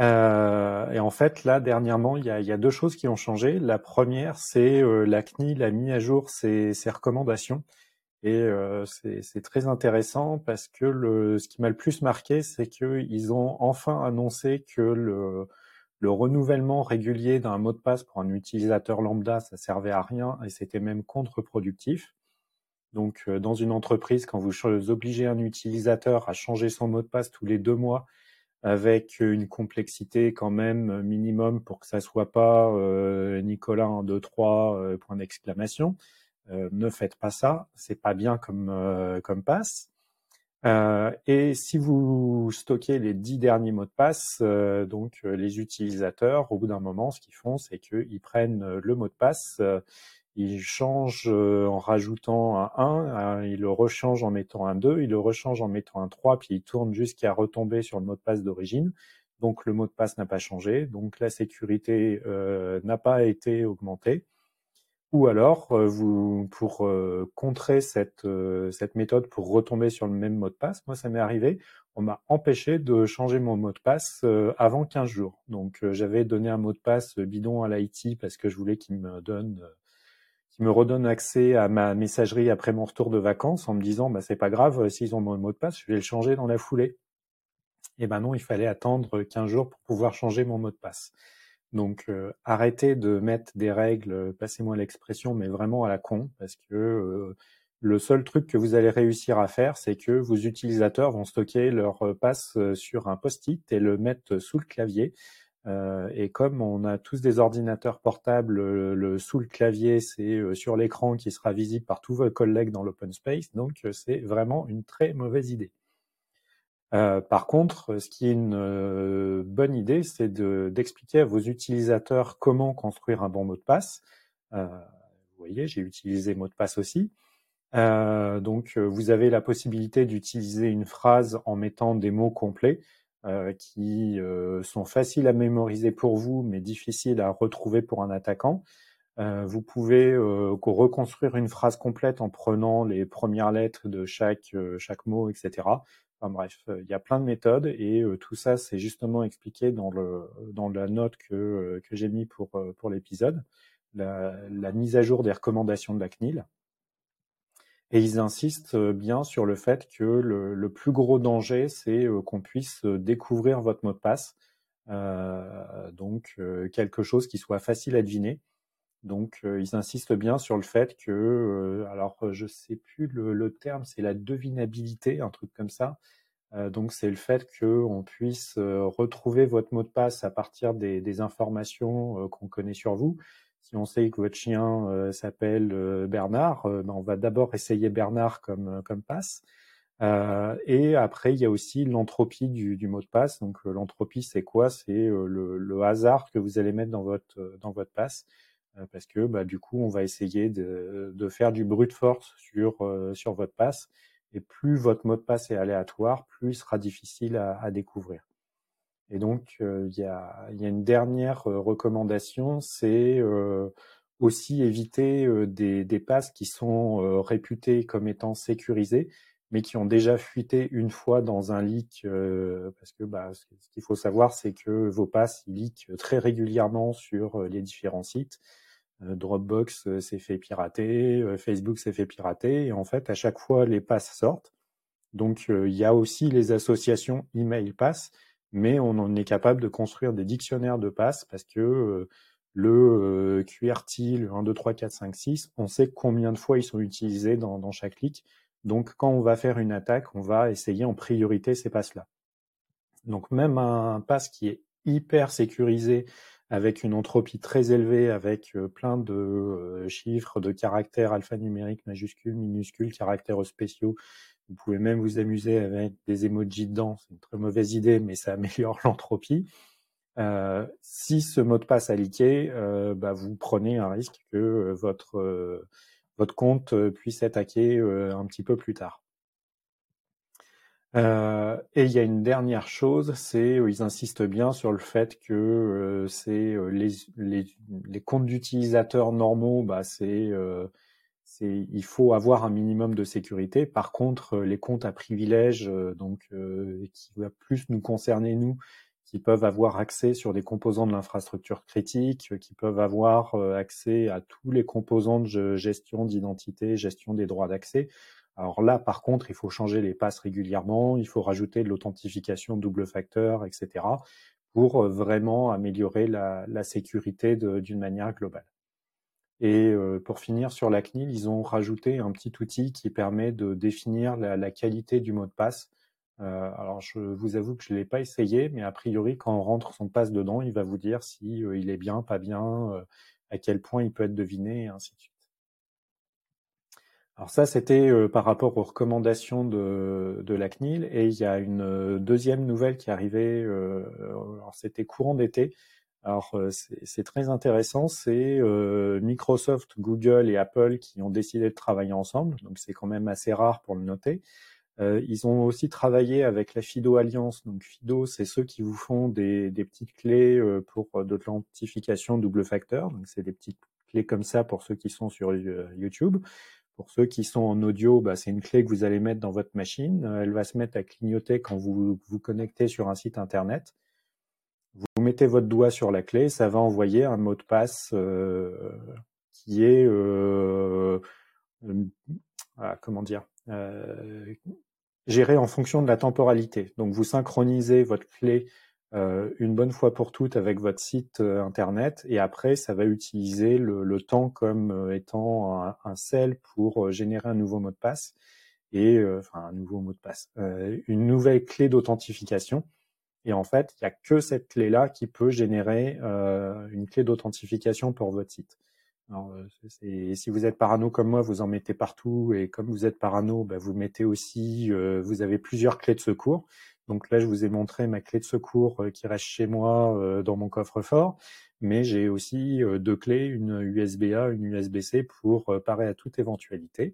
Speaker 5: Euh, et en fait, là, dernièrement, il y a, il y a deux choses qui ont changé. La première, c'est euh, la C N I L a mis à jour ses, ses recommandations. Et euh, c'est, c'est très intéressant parce que le, ce qui m'a le plus marqué, c'est qu'ils ont enfin annoncé que le, le renouvellement régulier d'un mot de passe pour un utilisateur lambda, ça servait à rien et c'était même contre-productif. Donc, euh, dans une entreprise, quand vous obligez un utilisateur à changer son mot de passe tous les deux mois, avec une complexité quand même minimum pour que ça soit pas euh, Nicolas un, deux, trois, euh, point d'exclamation. Euh, ne faites pas ça, c'est pas bien comme, euh, comme passe. Euh, et si vous stockez les dix derniers mots de passe, euh, donc euh, les utilisateurs, au bout d'un moment, ce qu'ils font, c'est qu'ils prennent euh, le mot de passe, euh, ils changent euh, en rajoutant un un, euh, ils le rechangent en mettant un deux, ils le rechangent en mettant un trois, puis ils tournent jusqu'à retomber sur le mot de passe d'origine. Donc le mot de passe n'a pas changé, donc la sécurité euh, n'a pas été augmentée. Ou alors, euh, vous, pour euh, contrer cette, euh, cette méthode pour retomber sur le même mot de passe, moi ça m'est arrivé, on m'a empêché de changer mon mot de passe euh, avant quinze jours. Donc euh, j'avais donné un mot de passe bidon à l'I T parce que je voulais qu'il me donne... Euh, qui me redonne accès à ma messagerie après mon retour de vacances en me disant bah c'est pas grave, s'ils ont mon mot de passe, je vais le changer dans la foulée. Et ben non, il fallait attendre quinze jours pour pouvoir changer mon mot de passe. Donc euh, arrêtez de mettre des règles, passez-moi l'expression, mais vraiment à la con, parce que euh, le seul truc que vous allez réussir à faire, c'est que vos utilisateurs vont stocker leur passe sur un post-it et le mettre sous le clavier. Euh, et comme on a tous des ordinateurs portables, le, le sous le clavier, c'est euh, sur l'écran qui sera visible par tous vos collègues dans l'open space, donc euh, c'est vraiment une très mauvaise idée. Euh, par contre, ce qui est une euh, bonne idée, c'est de, d'expliquer à vos utilisateurs comment construire un bon mot de passe. Euh, vous voyez, j'ai utilisé mot de passe aussi. Euh, donc, vous avez la possibilité d'utiliser une phrase en mettant des mots complets. Euh, qui euh, sont faciles à mémoriser pour vous, mais difficiles à retrouver pour un attaquant. Euh, vous pouvez euh, reconstruire une phrase complète en prenant les premières lettres de chaque, euh, chaque mot, et cetera. Enfin bref, il y a plein de méthodes et euh, tout ça, c'est justement expliqué dans le dans la note que euh, que j'ai mis pour pour l'épisode, la, la mise à jour des recommandations de la C N I L. Et ils insistent bien sur le fait que le, le plus gros danger, c'est euh, qu'on puisse découvrir votre mot de passe, euh, donc euh, quelque chose qui soit facile à deviner. Donc, euh, ils insistent bien sur le fait que, euh, alors, je sais plus le, le terme, c'est la devinabilité, un truc comme ça. Euh, donc, c'est le fait qu'on puisse euh, retrouver votre mot de passe à partir des, des informations euh, qu'on connaît sur vous. Si on sait que votre chien euh, s'appelle euh, Bernard, euh, ben, on va d'abord essayer Bernard comme, comme passe. Euh, et après, il y a aussi l'entropie du, du mot de passe. Donc, euh, l'entropie, c'est quoi? C'est euh, le, le hasard que vous allez mettre dans votre, dans votre passe. Parce que bah, du coup, on va essayer de, de faire du brute force sur, euh, sur votre passe. Et plus votre mot de passe est aléatoire, plus il sera difficile à, à découvrir. Et donc, euh, il y a, y a une dernière euh, recommandation, c'est euh, aussi éviter euh, des, des passes qui sont euh, réputées comme étant sécurisées, mais qui ont déjà fuité une fois dans un leak, euh, parce que bah, ce qu'il faut savoir, c'est que vos passes ils leakent très régulièrement sur les différents sites. Dropbox euh, s'est fait pirater, euh, Facebook s'est fait pirater, et en fait, à chaque fois, les passes sortent. Donc, euh, il y a aussi les associations email pass, mais on en est capable de construire des dictionnaires de passes parce que euh, le euh, Q R T, le un, deux, trois, quatre, cinq, six, on sait combien de fois ils sont utilisés dans, dans chaque leak. Donc, quand on va faire une attaque, on va essayer en priorité ces passes-là. Donc, même un pass qui est hyper sécurisé, avec une entropie très élevée, avec euh, plein de euh, chiffres, de caractères alphanumériques, majuscules, minuscules, caractères spéciaux. Vous pouvez même vous amuser avec des emojis dedans. C'est une très mauvaise idée, mais ça améliore l'entropie. Euh, si ce mot de passe a leaké, euh, bah, vous prenez un risque que euh, votre, euh, votre compte puisse être hacké euh, un petit peu plus tard. Euh, et il y a une dernière chose, c'est euh, ils insistent bien sur le fait que euh, c'est euh, les, les, les comptes d'utilisateurs normaux, bah c'est euh, c'est il faut avoir un minimum de sécurité. Par contre, les comptes à privilèges, euh, donc euh, qui va plus nous concerner nous, qui peuvent avoir accès sur des composants de l'infrastructure critique, qui peuvent avoir euh, accès à tous les composants de gestion d'identité, gestion des droits d'accès. Alors là, par contre, il faut changer les passes régulièrement, il faut rajouter de l'authentification double facteur, et cetera, pour vraiment améliorer la, la sécurité de, d'une manière globale. Et euh, pour finir sur la C N I L, ils ont rajouté un petit outil qui permet de définir la, la qualité du mot de passe. Euh, alors, je vous avoue que je ne l'ai pas essayé, mais a priori, quand on rentre son passe dedans, il va vous dire si euh, il est bien, pas bien, euh, à quel point il peut être deviné, et ainsi de suite. Alors ça, c'était euh, par rapport aux recommandations de, de la C N I L, et il y a une euh, deuxième nouvelle qui est arrivée, euh, alors c'était courant d'été. Alors euh, c'est, c'est très intéressant, c'est euh, Microsoft, Google et Apple qui ont décidé de travailler ensemble, donc c'est quand même assez rare pour le noter. Euh, ils ont aussi travaillé avec la FIDO Alliance, donc FIDO, c'est ceux qui vous font des, des petites clés euh, pour de l'authentification double facteur, donc c'est des petites clés comme ça pour ceux qui sont sur euh, YouTube. Pour ceux qui sont en audio, bah, c'est une clé que vous allez mettre dans votre machine. Elle va se mettre à clignoter quand vous vous connectez sur un site internet. Vous mettez votre doigt sur la clé, ça va envoyer un mot de passe euh, qui est, euh, euh, comment dire, euh, géré en fonction de la temporalité. Donc vous synchronisez votre clé Euh, une bonne fois pour toutes avec votre site euh, internet, et après ça va utiliser le, le temps comme euh, étant un, un sel pour euh, générer un nouveau mot de passe, et euh, enfin un nouveau mot de passe, euh, une nouvelle clé d'authentification. Et en fait, il n'y a que cette clé-là qui peut générer euh, une clé d'authentification pour votre site. Alors, c'est, si vous êtes parano comme moi, vous en mettez partout, et comme vous êtes parano, bah, vous mettez aussi, euh, vous avez plusieurs clés de secours. Donc là, je vous ai montré ma clé de secours euh, qui reste chez moi euh, dans mon coffre-fort, mais j'ai aussi euh, deux clés, une U S B A, une U S B C pour euh, parer à toute éventualité.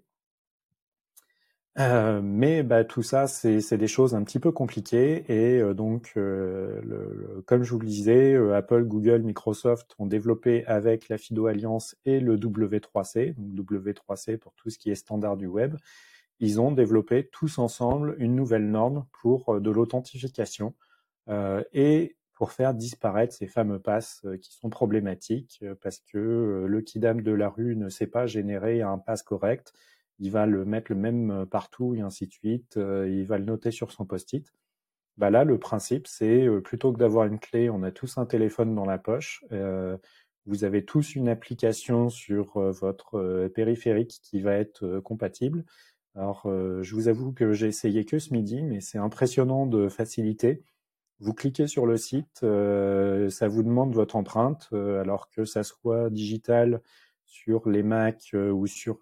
Speaker 5: Euh, mais bah, tout ça, c'est, c'est des choses un petit peu compliquées, et euh, donc, euh, le, le, comme je vous le disais, euh, Apple, Google, Microsoft ont développé avec la FIDO Alliance et le W trois C, donc W trois C pour tout ce qui est standard du web, ils ont développé tous ensemble une nouvelle norme pour de l'authentification euh, et pour faire disparaître ces fameux passes euh, qui sont problématiques euh, parce que euh, le kidam de la rue ne sait pas générer un pass correct, il va le mettre le même partout et ainsi de suite, euh, il va le noter sur son post-it. Bah là, le principe, c'est euh, plutôt que d'avoir une clé, on a tous un téléphone dans la poche, euh, vous avez tous une application sur euh, votre euh, périphérique qui va être euh, compatible. Alors, euh, je vous avoue que j'ai essayé que ce midi, mais c'est impressionnant de facilité. Vous cliquez sur le site, euh, ça vous demande votre empreinte, euh, alors que ça soit digital sur les Mac euh, ou sur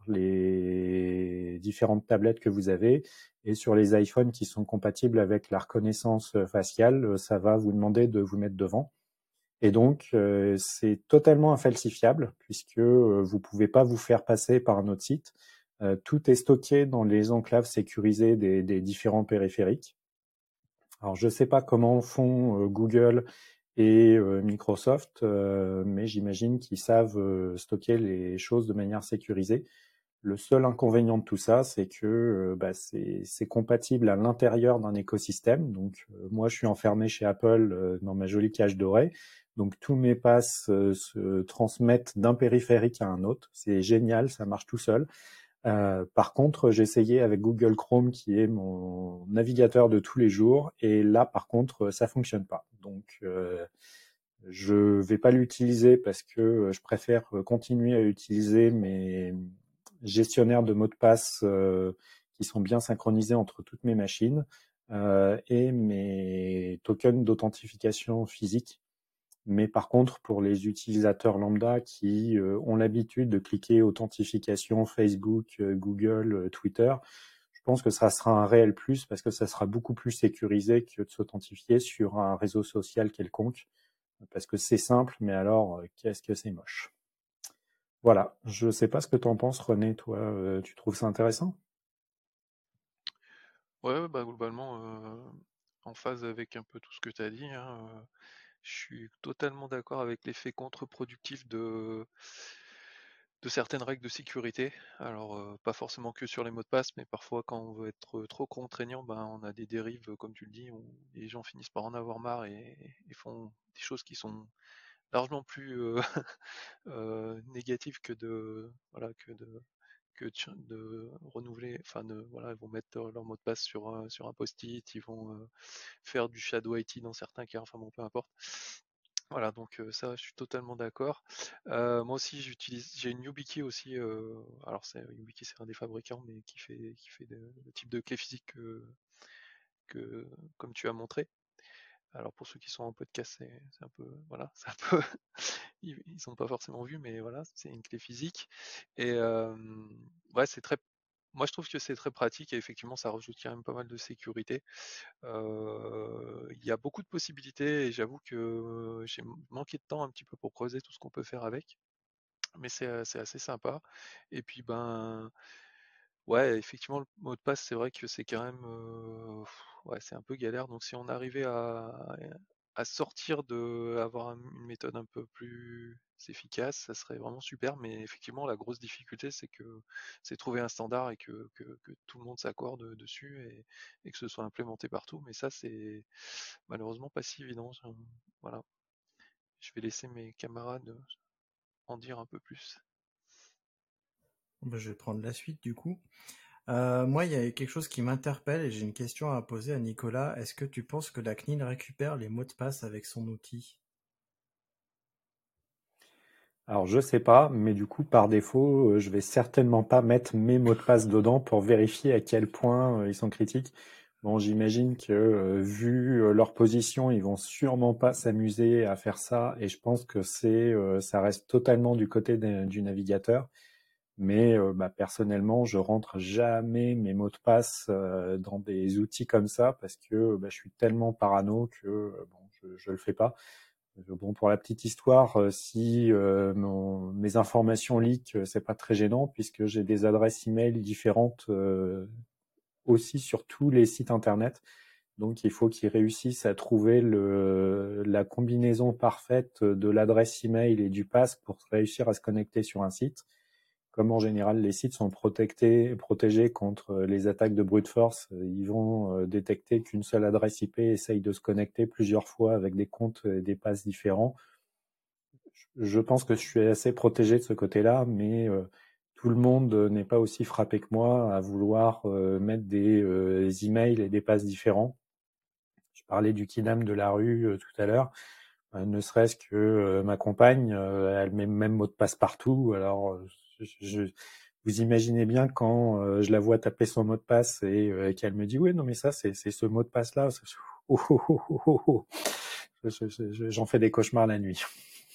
Speaker 5: les différentes tablettes que vous avez, et sur les iPhones qui sont compatibles avec la reconnaissance faciale, euh, ça va vous demander de vous mettre devant. Et donc, euh, c'est totalement infalsifiable, puisque euh, vous pouvez pas vous faire passer par un autre site. Euh, tout est stocké dans les enclaves sécurisées des, des différents périphériques. Alors, je ne sais pas comment font euh, Google et euh, Microsoft, euh, mais j'imagine qu'ils savent euh, stocker les choses de manière sécurisée. Le seul inconvénient de tout ça, c'est que euh, bah, c'est, c'est compatible à l'intérieur d'un écosystème. Donc, euh, moi, je suis enfermé chez Apple euh, dans ma jolie cage dorée. Donc, tous mes passes euh, se transmettent d'un périphérique à un autre. C'est génial, ça marche tout seul. Euh, par contre, j'ai essayé avec Google Chrome, qui est mon navigateur de tous les jours, et là, par contre, ça fonctionne pas. Donc, euh, je vais pas l'utiliser parce que je préfère continuer à utiliser mes gestionnaires de mots de passe euh, qui sont bien synchronisés entre toutes mes machines euh, et mes tokens d'authentification physique. Mais par contre, pour les utilisateurs lambda qui euh, ont l'habitude de cliquer authentification Facebook, euh, Google, euh, Twitter, je pense que ça sera un réel plus parce que ça sera beaucoup plus sécurisé que de s'authentifier sur un réseau social quelconque. Parce que c'est simple, mais alors, euh, qu'est-ce que c'est moche. Voilà, je sais pas ce que tu en penses, René, toi, euh, tu trouves ça intéressant?
Speaker 4: Ouais, bah globalement, euh, en phase avec un peu tout ce que tu as dit, hein, euh, je suis totalement d'accord avec l'effet contre-productif de, de certaines règles de sécurité. Alors, euh, pas forcément que sur les mots de passe, mais parfois quand on veut être trop contraignant, ben, on a des dérives, euh, comme tu le dis, où les gens finissent par en avoir marre et, et font des choses qui sont largement plus euh, euh, négatives que de, voilà, que de, que de, de renouveler, enfin de, voilà, ils vont mettre leur, leur mot de passe sur un, sur un post-it, ils vont euh, faire du shadow I T dans certains cas, enfin bon, peu importe. Voilà, donc euh, ça, je suis totalement d'accord. Euh, moi aussi, j'utilise, j'ai une YubiKey aussi. Euh, alors, c'est YubiKey, c'est un des fabricants, mais qui fait, qui fait de- le type de clé physique que, que, comme tu as montré. Alors, pour ceux qui sont en podcast, c'est c'est un peu, voilà, c'est un peu, ils, ils sont pas forcément vus, mais voilà, c'est une clé physique. Et euh, ouais, c'est très, moi, je trouve que c'est très pratique et effectivement, ça rajoute quand même pas mal de sécurité. Euh, Il y a beaucoup de possibilités et j'avoue que j'ai manqué de temps un petit peu pour creuser tout ce qu'on peut faire avec, mais c'est euh, c'est assez sympa. Et puis ben ouais, effectivement le mot de passe, c'est vrai que c'est quand même euh, ouais, c'est un peu galère. Donc si on arrivait à, à sortir de avoir un- une méthode un peu plus efficace, ça serait vraiment super. Mais effectivement, la grosse difficulté, c'est que c'est trouver un standard et que, que, que tout le monde s'accorde dessus et, et que ce soit implémenté partout. Mais ça, c'est malheureusement pas si évident. Je- Voilà. Je vais laisser mes camarades en dire un peu plus.
Speaker 2: Ben, je vais prendre la suite du coup. Euh, moi, il y a quelque chose qui m'interpelle et j'ai une question à poser à Nicolas. Est-ce que tu penses que la C N I L récupère les mots de passe avec son outil?
Speaker 5: Alors, je sais pas, mais du coup, par défaut, euh, je vais certainement pas mettre mes mots de passe dedans pour vérifier à quel point euh, ils sont critiques. Bon, j'imagine que, euh, vu euh, leur position, ils vont sûrement pas s'amuser à faire ça, et je pense que c'est, euh, ça reste totalement du côté des- du navigateur. Mais euh, bah, personnellement, je rentre jamais mes mots de passe euh, dans des outils comme ça parce que bah, je suis tellement parano que euh, bon, je, je le fais pas. Euh, Bon, pour la petite histoire, euh, si euh, mon- mes informations leak, euh, c'est pas très gênant puisque j'ai des adresses email différentes euh, aussi sur tous les sites internet. Donc, il faut qu'ils réussissent à trouver le, la combinaison parfaite de l'adresse email et du pass pour réussir à se connecter sur un site. comme en général les sites sont protectés, protégés contre les attaques de brute force, ils vont détecter qu'une seule adresse I P essaye de se connecter plusieurs fois avec des comptes et des passes différents. Je pense que je suis assez protégé de ce côté-là, mais euh, tout le monde n'est pas aussi frappé que moi à vouloir euh, mettre des euh, emails et des passes différents. Je parlais du kidam de la rue euh, tout à l'heure. Euh, ne serait-ce que euh, ma compagne, euh, elle met le même mot de passe partout. Alors, je, je, vous imaginez bien quand euh, je la vois taper son mot de passe et euh, qu'elle me dit « Oui, non mais ça, c'est, c'est ce mot de passe-là. » oh, oh, oh, oh, oh. Je, je, je, J'en fais des cauchemars la nuit.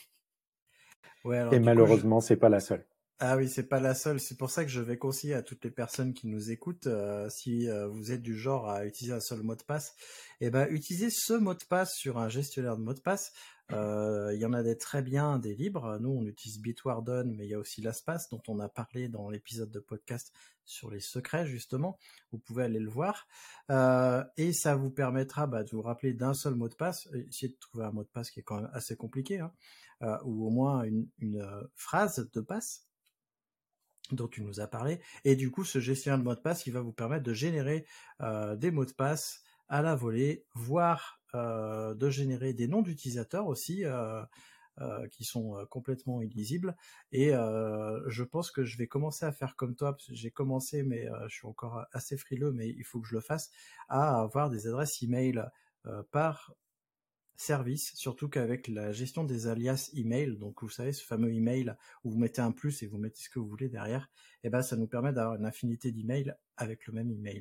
Speaker 2: Ouais, alors,
Speaker 5: et
Speaker 2: du
Speaker 5: malheureusement,
Speaker 2: coup, je...
Speaker 5: c'est pas la seule.
Speaker 2: Ah oui, c'est pas la seule. C'est pour ça que je vais conseiller à toutes les personnes qui nous écoutent, euh, si euh, vous êtes du genre à utiliser un seul mot de passe, eh ben utilisez ce mot de passe sur un gestionnaire de mots de passe. Euh, il y en a des très bien, des libres. Nous, on utilise Bitwarden, mais il y a aussi LastPass, dont on a parlé dans l'épisode de podcast sur les secrets, justement. Vous pouvez aller le voir. Euh, et ça vous permettra bah, de vous rappeler d'un seul mot de passe. Essayez de trouver un mot de passe qui est quand même assez compliqué, hein, euh, ou au moins une, une euh, phrase de passe dont tu nous as parlé, et du coup ce gestionnaire de mots de passe il va vous permettre de générer euh, des mots de passe à la volée, voire euh, de générer des noms d'utilisateurs aussi euh, euh, qui sont euh, complètement illisibles, et euh, je pense que je vais commencer à faire comme toi, parce que j'ai commencé mais euh, je suis encore assez frileux, mais il faut que je le fasse, à avoir des adresses email euh, par service, surtout qu'avec la gestion des alias email, donc vous savez ce fameux email où vous mettez un plus et vous mettez ce que vous voulez derrière, et ben ça nous permet d'avoir une infinité d'emails avec le même email.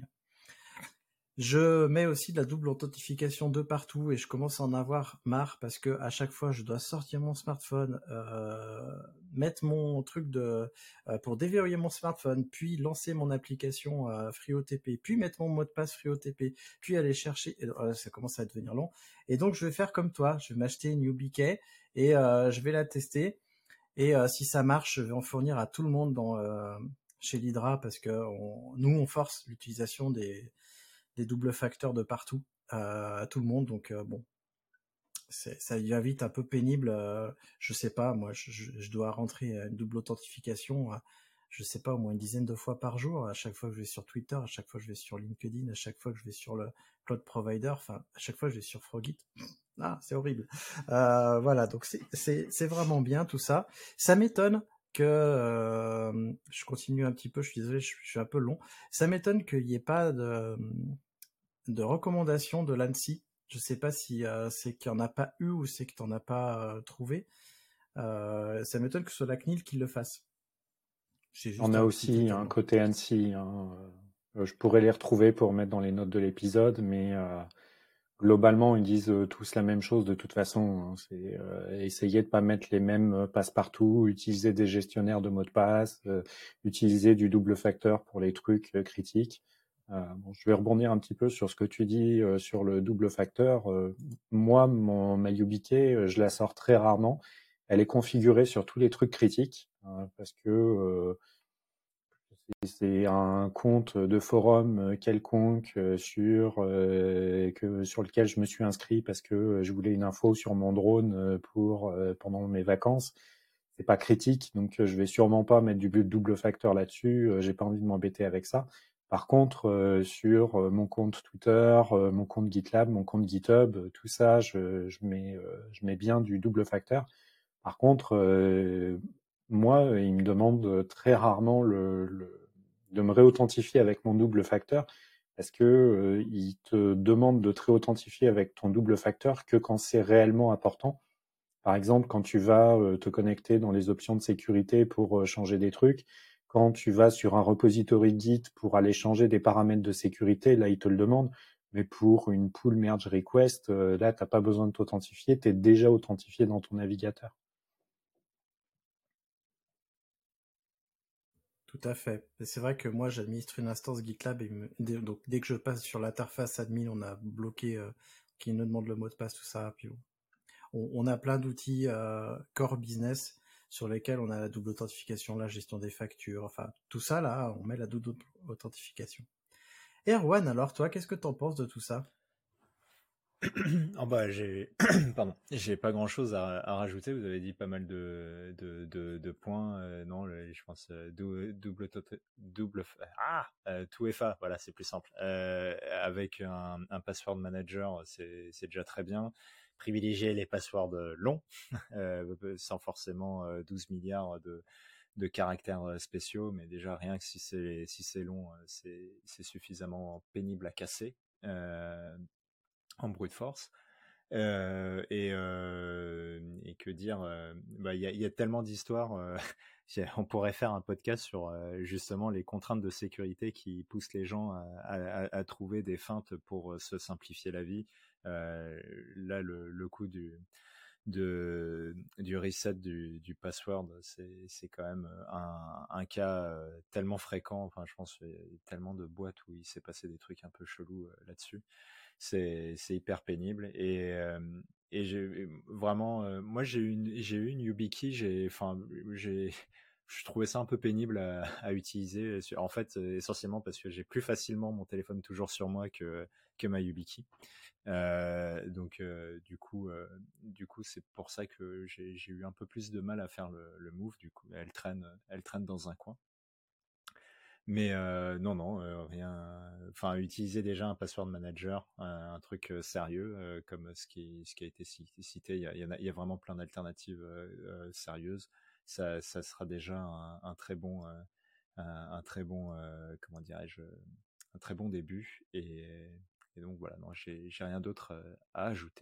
Speaker 2: Je mets aussi de la double authentification de partout et je commence à en avoir marre parce que à chaque fois je dois sortir mon smartphone, euh, mettre mon truc de euh, pour déverrouiller mon smartphone, puis lancer mon application euh, FreeOTP, puis mettre mon mot de passe FreeOTP, puis aller chercher. Et, euh, ça commence à devenir long. Et donc je vais faire comme toi, je vais m'acheter une YubiKey et euh, je vais la tester. Et euh, si ça marche, je vais en fournir à tout le monde dans euh, chez l'Hydra parce que on, nous on force l'utilisation des des doubles facteurs de partout euh, à tout le monde, donc euh, bon, c'est, ça devient vite un peu pénible. Euh, je sais pas, moi, je, je dois rentrer une double authentification, euh, je sais pas, au moins une dizaine de fois par jour, à chaque fois que je vais sur Twitter, à chaque fois que je vais sur LinkedIn, à chaque fois que je vais sur le cloud provider, enfin, à chaque fois que je vais sur Frogit. Ah, c'est horrible. Euh, voilà, donc c'est, c'est, c'est vraiment bien tout ça. Ça m'étonne que euh, je continue un petit peu, je suis désolé, je, je suis un peu long. Ça m'étonne qu'il n'y ait pas de de recommandations de l'ANSSI. Je sais pas si euh, c'est qu'il n'y en a pas eu ou c'est que tu n'en as pas euh, trouvé. Euh, ça m'étonne que ce soit la C N I L qui le fasse.
Speaker 5: On a aussi un côté ANSSI. Hein. Je pourrais les retrouver pour mettre dans les notes de l'épisode, mais euh, globalement, ils disent euh, tous la même chose de toute façon. Hein. C'est euh, essayer de pas mettre les mêmes passe-partout, utiliser des gestionnaires de mots de passe, euh, utiliser du double facteur pour les trucs euh, critiques. Euh, bon, je vais rebondir un petit peu sur ce que tu dis euh, sur le double facteur. Euh, moi, mon, ma YubiKey, euh, je la sors très rarement. Elle est configurée sur tous les trucs critiques euh, parce que euh, c'est un compte de forum quelconque euh, sur euh, que sur lequel je me suis inscrit parce que je voulais une info sur mon drone pour euh, pendant mes vacances. C'est pas critique, donc je vais sûrement pas mettre du double facteur là-dessus. J'ai pas envie de m'embêter avec ça. Par contre, euh, sur euh, mon compte Twitter, euh, mon compte GitLab, mon compte GitHub, euh, tout ça, je, je, mets, euh, je mets bien du double facteur. Par contre, euh, moi, il me demande très rarement le, le, de me réauthentifier avec mon double facteur parce que euh, il te demande de te réauthentifier avec ton double facteur que quand c'est réellement important. Par exemple, quand tu vas euh, te connecter dans les options de sécurité pour euh, changer des trucs, quand tu vas sur un repository Git pour aller changer des paramètres de sécurité, là, il te le demande. Mais pour une pull merge request, euh, là, tu n'as pas besoin de t'authentifier, tu es déjà authentifié dans ton navigateur.
Speaker 2: Tout à fait. Et c'est vrai que moi, j'administre une instance GitLab et me... donc dès que je passe sur l'interface admin, on a bloqué euh, qui nous demande le mot de passe, tout ça. Puis on, on a plein d'outils euh, core business sur lesquels on a la double authentification, la gestion des factures, enfin tout ça là, on met la double authentification. Erwan, alors toi, qu'est-ce que t'en penses de tout ça ?
Speaker 6: Oh bah j'ai pardon, j'ai pas grand chose à, à rajouter. Vous avez dit pas mal de de, de, de points. Euh, non, le, je pense euh, double double double ah euh, deux F A. Voilà, c'est plus simple. Euh, avec un, un password manager, c'est c'est déjà très bien. Privilégier les passwords longs, euh, sans forcément euh, douze milliards de de caractères spéciaux, mais déjà rien que si c'est si c'est long, c'est c'est suffisamment pénible à casser. Euh, en brute force. Euh, et, euh, et que dire, euh, bah, y, a, y a tellement d'histoires. Euh, on pourrait faire un podcast sur euh, justement les contraintes de sécurité qui poussent les gens à, à, à trouver des feintes pour se simplifier la vie. Euh, là, le, le coup du de du reset du, du password, c'est c'est quand même un, un cas tellement fréquent. Enfin, je pense qu'il y a tellement de boîtes où il s'est passé des trucs un peu chelous là-dessus. C'est c'est hyper pénible et euh, et j'ai vraiment euh, moi j'ai eu une j'ai eu une YubiKey, j'ai enfin j'ai je trouvais ça un peu pénible à, à utiliser, en fait essentiellement parce que j'ai plus facilement mon téléphone toujours sur moi que que ma YubiKey. Euh, donc euh, du coup euh, du coup c'est pour ça que j'ai j'ai eu un peu plus de mal à faire le, le move. Du coup elle traîne elle traîne dans un coin. Mais euh, non, non, euh, rien. Enfin, utiliser déjà un password manager, un, un truc euh, sérieux, euh, comme ce qui, ce qui a été cité. Il y a, il y en a, il y a vraiment plein d'alternatives euh, euh, sérieuses. Ça, ça sera déjà un, un très bon, euh, un, un très bon, euh, comment dirais-je, un très bon début. Et, et donc voilà, non, j'ai, j'ai rien d'autre euh, à ajouter.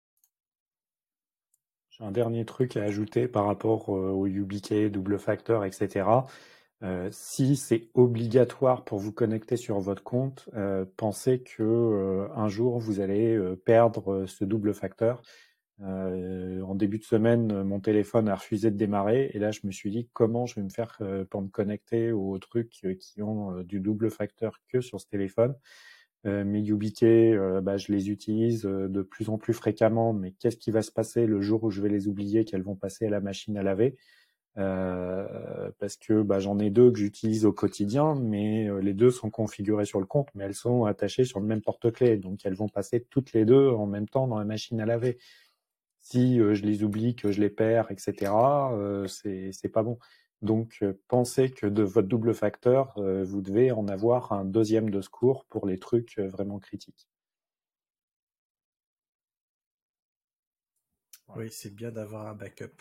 Speaker 5: J'ai un dernier truc à ajouter par rapport euh, au YubiKey, double facteur, et cetera. Euh, si c'est obligatoire pour vous connecter sur votre compte, euh, pensez que euh, un jour vous allez euh, perdre euh, ce double facteur. Euh, en début de semaine, mon téléphone a refusé de démarrer et là je me suis dit comment je vais me faire euh, pour me connecter aux trucs euh, qui ont euh, du double facteur que sur ce téléphone. Euh, mes YubiKey, euh, bah, je les utilise euh, de plus en plus fréquemment, mais qu'est-ce qui va se passer le jour où je vais les oublier, qu'elles vont passer à la machine à laver? Euh, parce que bah, j'en ai deux que j'utilise au quotidien, mais euh, les deux sont configurées sur le compte, mais elles sont attachées sur le même porte-clés, donc elles vont passer toutes les deux en même temps dans la machine à laver. Si euh, je les oublie, que je les perds, et cetera, euh, c'est c'est pas bon. Donc euh, pensez que de votre double facteur, euh, vous devez en avoir un deuxième de secours pour les trucs euh, vraiment critiques.
Speaker 2: Oui, c'est bien d'avoir un backup.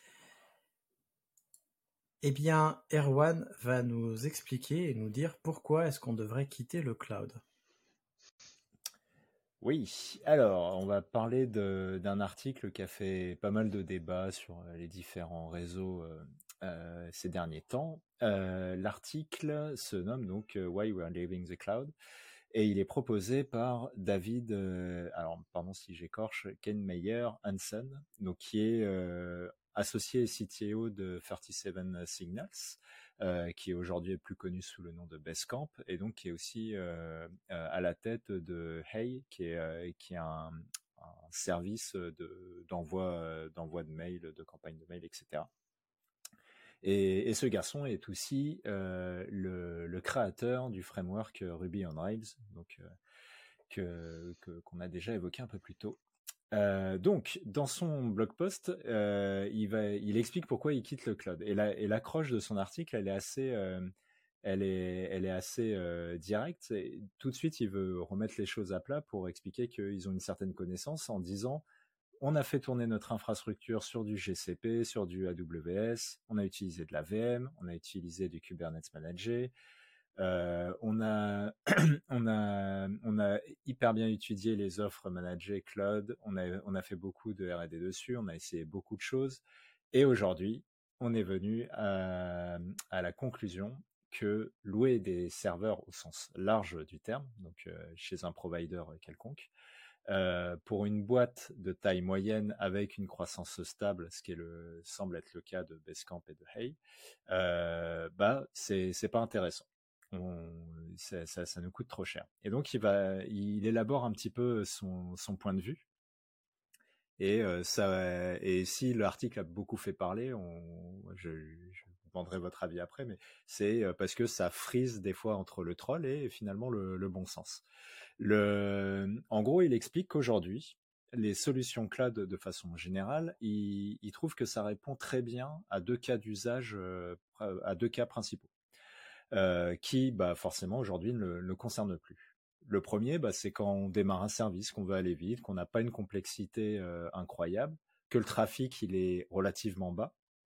Speaker 2: Eh bien, Erwan va nous expliquer et nous dire pourquoi est-ce qu'on devrait quitter le cloud.
Speaker 6: Oui, alors on va parler de, d'un article qui a fait pas mal de débats sur les différents réseaux euh, euh, ces derniers temps. Euh, l'article se nomme donc euh, Why We Are Leaving the Cloud et il est proposé par David, euh, alors pardon si j'écorche, Ken Meyer Hansen, donc qui est euh, associé et C T O de trente-sept Signals. Euh, qui aujourd'hui est plus connu sous le nom de Basecamp, et donc qui est aussi euh, euh, à la tête de Hey, qui est, euh, qui est un, un service de, d'envoi, d'envoi de mails, de campagne de mails, et cetera. Et, et ce garçon est aussi euh, le, le créateur du framework Ruby on Rails, donc euh, que, que, qu'on a déjà évoqué un peu plus tôt. Euh, donc, dans son blog post, euh, il, va, il explique pourquoi il quitte le cloud. Et, la, et l'accroche de son article, elle est assez, euh, elle est, elle est assez euh, directe. Et tout de suite, il veut remettre les choses à plat pour expliquer qu'ils ont une certaine connaissance en disant on a fait tourner notre infrastructure sur du G C P, sur du A W S, on a utilisé de la V M, on a utilisé du Kubernetes Manager. Euh, on a, on a, on a hyper bien étudié les offres managées cloud. On a, on a fait beaucoup de R et D dessus. On a essayé beaucoup de choses. Et aujourd'hui, on est venu à, à la conclusion que louer des serveurs au sens large du terme, donc euh, chez un provider quelconque, euh, pour une boîte de taille moyenne avec une croissance stable, ce qui est le, semble être le cas de Basecamp et de Hey, euh, bah c'est, c'est pas intéressant. On, ça, ça, ça nous coûte trop cher. Et donc il va, il élabore un petit peu son, son point de vue. Et euh, ça, et si l'article a beaucoup fait parler, on, je, je, demanderez votre avis après, mais c'est parce que ça frise des fois entre le troll et finalement le, le bon sens. Le, en gros, il explique qu'aujourd'hui, les solutions cloud de façon générale, il, il trouve que ça répond très bien à deux cas d'usage, euh, à deux cas principaux, euh, qui bah, forcément aujourd'hui ne le concernent plus. Le premier, bah, c'est quand on démarre un service, qu'on veut aller vite, qu'on n'a pas une complexité euh, incroyable, que le trafic il est relativement bas.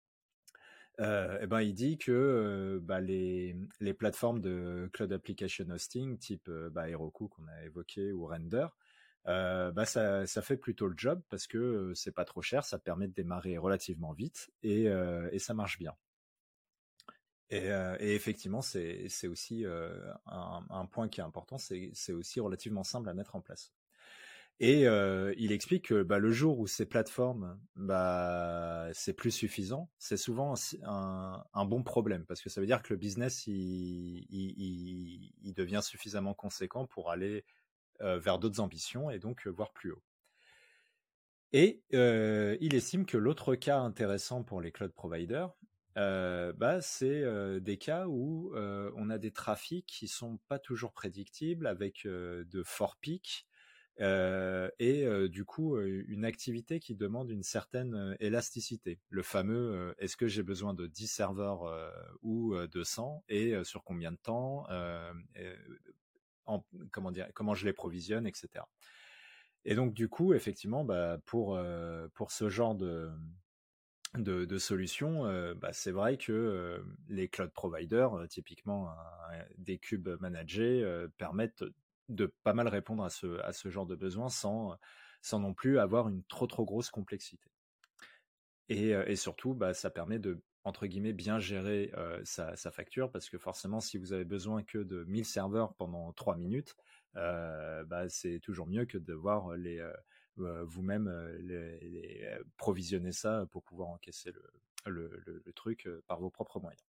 Speaker 6: Euh, et ben, il dit que euh, bah, les, les plateformes de Cloud Application Hosting, type euh, bah, Heroku qu'on a évoqué ou Render, euh, bah, ça, ça fait plutôt le job parce que euh, c'est pas trop cher, ça permet de démarrer relativement vite et, euh, et ça marche bien. Et, euh, et effectivement, c'est, c'est aussi euh, un, un point qui est important, c'est, c'est aussi relativement simple à mettre en place. Et euh, il explique que bah, le jour où ces plateformes, bah, c'est plus suffisant, c'est souvent un, un bon problème parce que ça veut dire que le business il, il, il, il devient suffisamment conséquent pour aller euh, vers d'autres ambitions et donc euh, voir plus haut. Et euh, il estime que l'autre cas intéressant pour les cloud providers, euh, bah, c'est euh, des cas où euh, on a des trafics qui sont pas toujours prédictibles avec euh, de forts pics. Euh, et euh, du coup euh, une activité qui demande une certaine euh, élasticité. Le fameux euh, est-ce que j'ai besoin de dix serveurs euh, ou euh, de cent et euh, sur combien de temps, euh, euh, en, comment dire, comment je les provisionne, et cetera. Et donc du coup effectivement bah, pour euh, pour ce genre de de, de solutions, euh, bah, c'est vrai que euh, les cloud providers, euh, typiquement euh, des cubes managés, euh, permettent de pas mal répondre à ce, à ce genre de besoins sans, sans non plus avoir une trop trop grosse complexité. Et, et surtout, bah, ça permet de, entre guillemets, bien gérer euh, sa, sa facture, parce que forcément, si vous avez besoin que de mille serveurs pendant trois minutes, euh, bah, c'est toujours mieux que de devoir les, euh, vous-même les, les provisionner ça pour pouvoir encaisser le, le, le, le truc par vos propres moyens.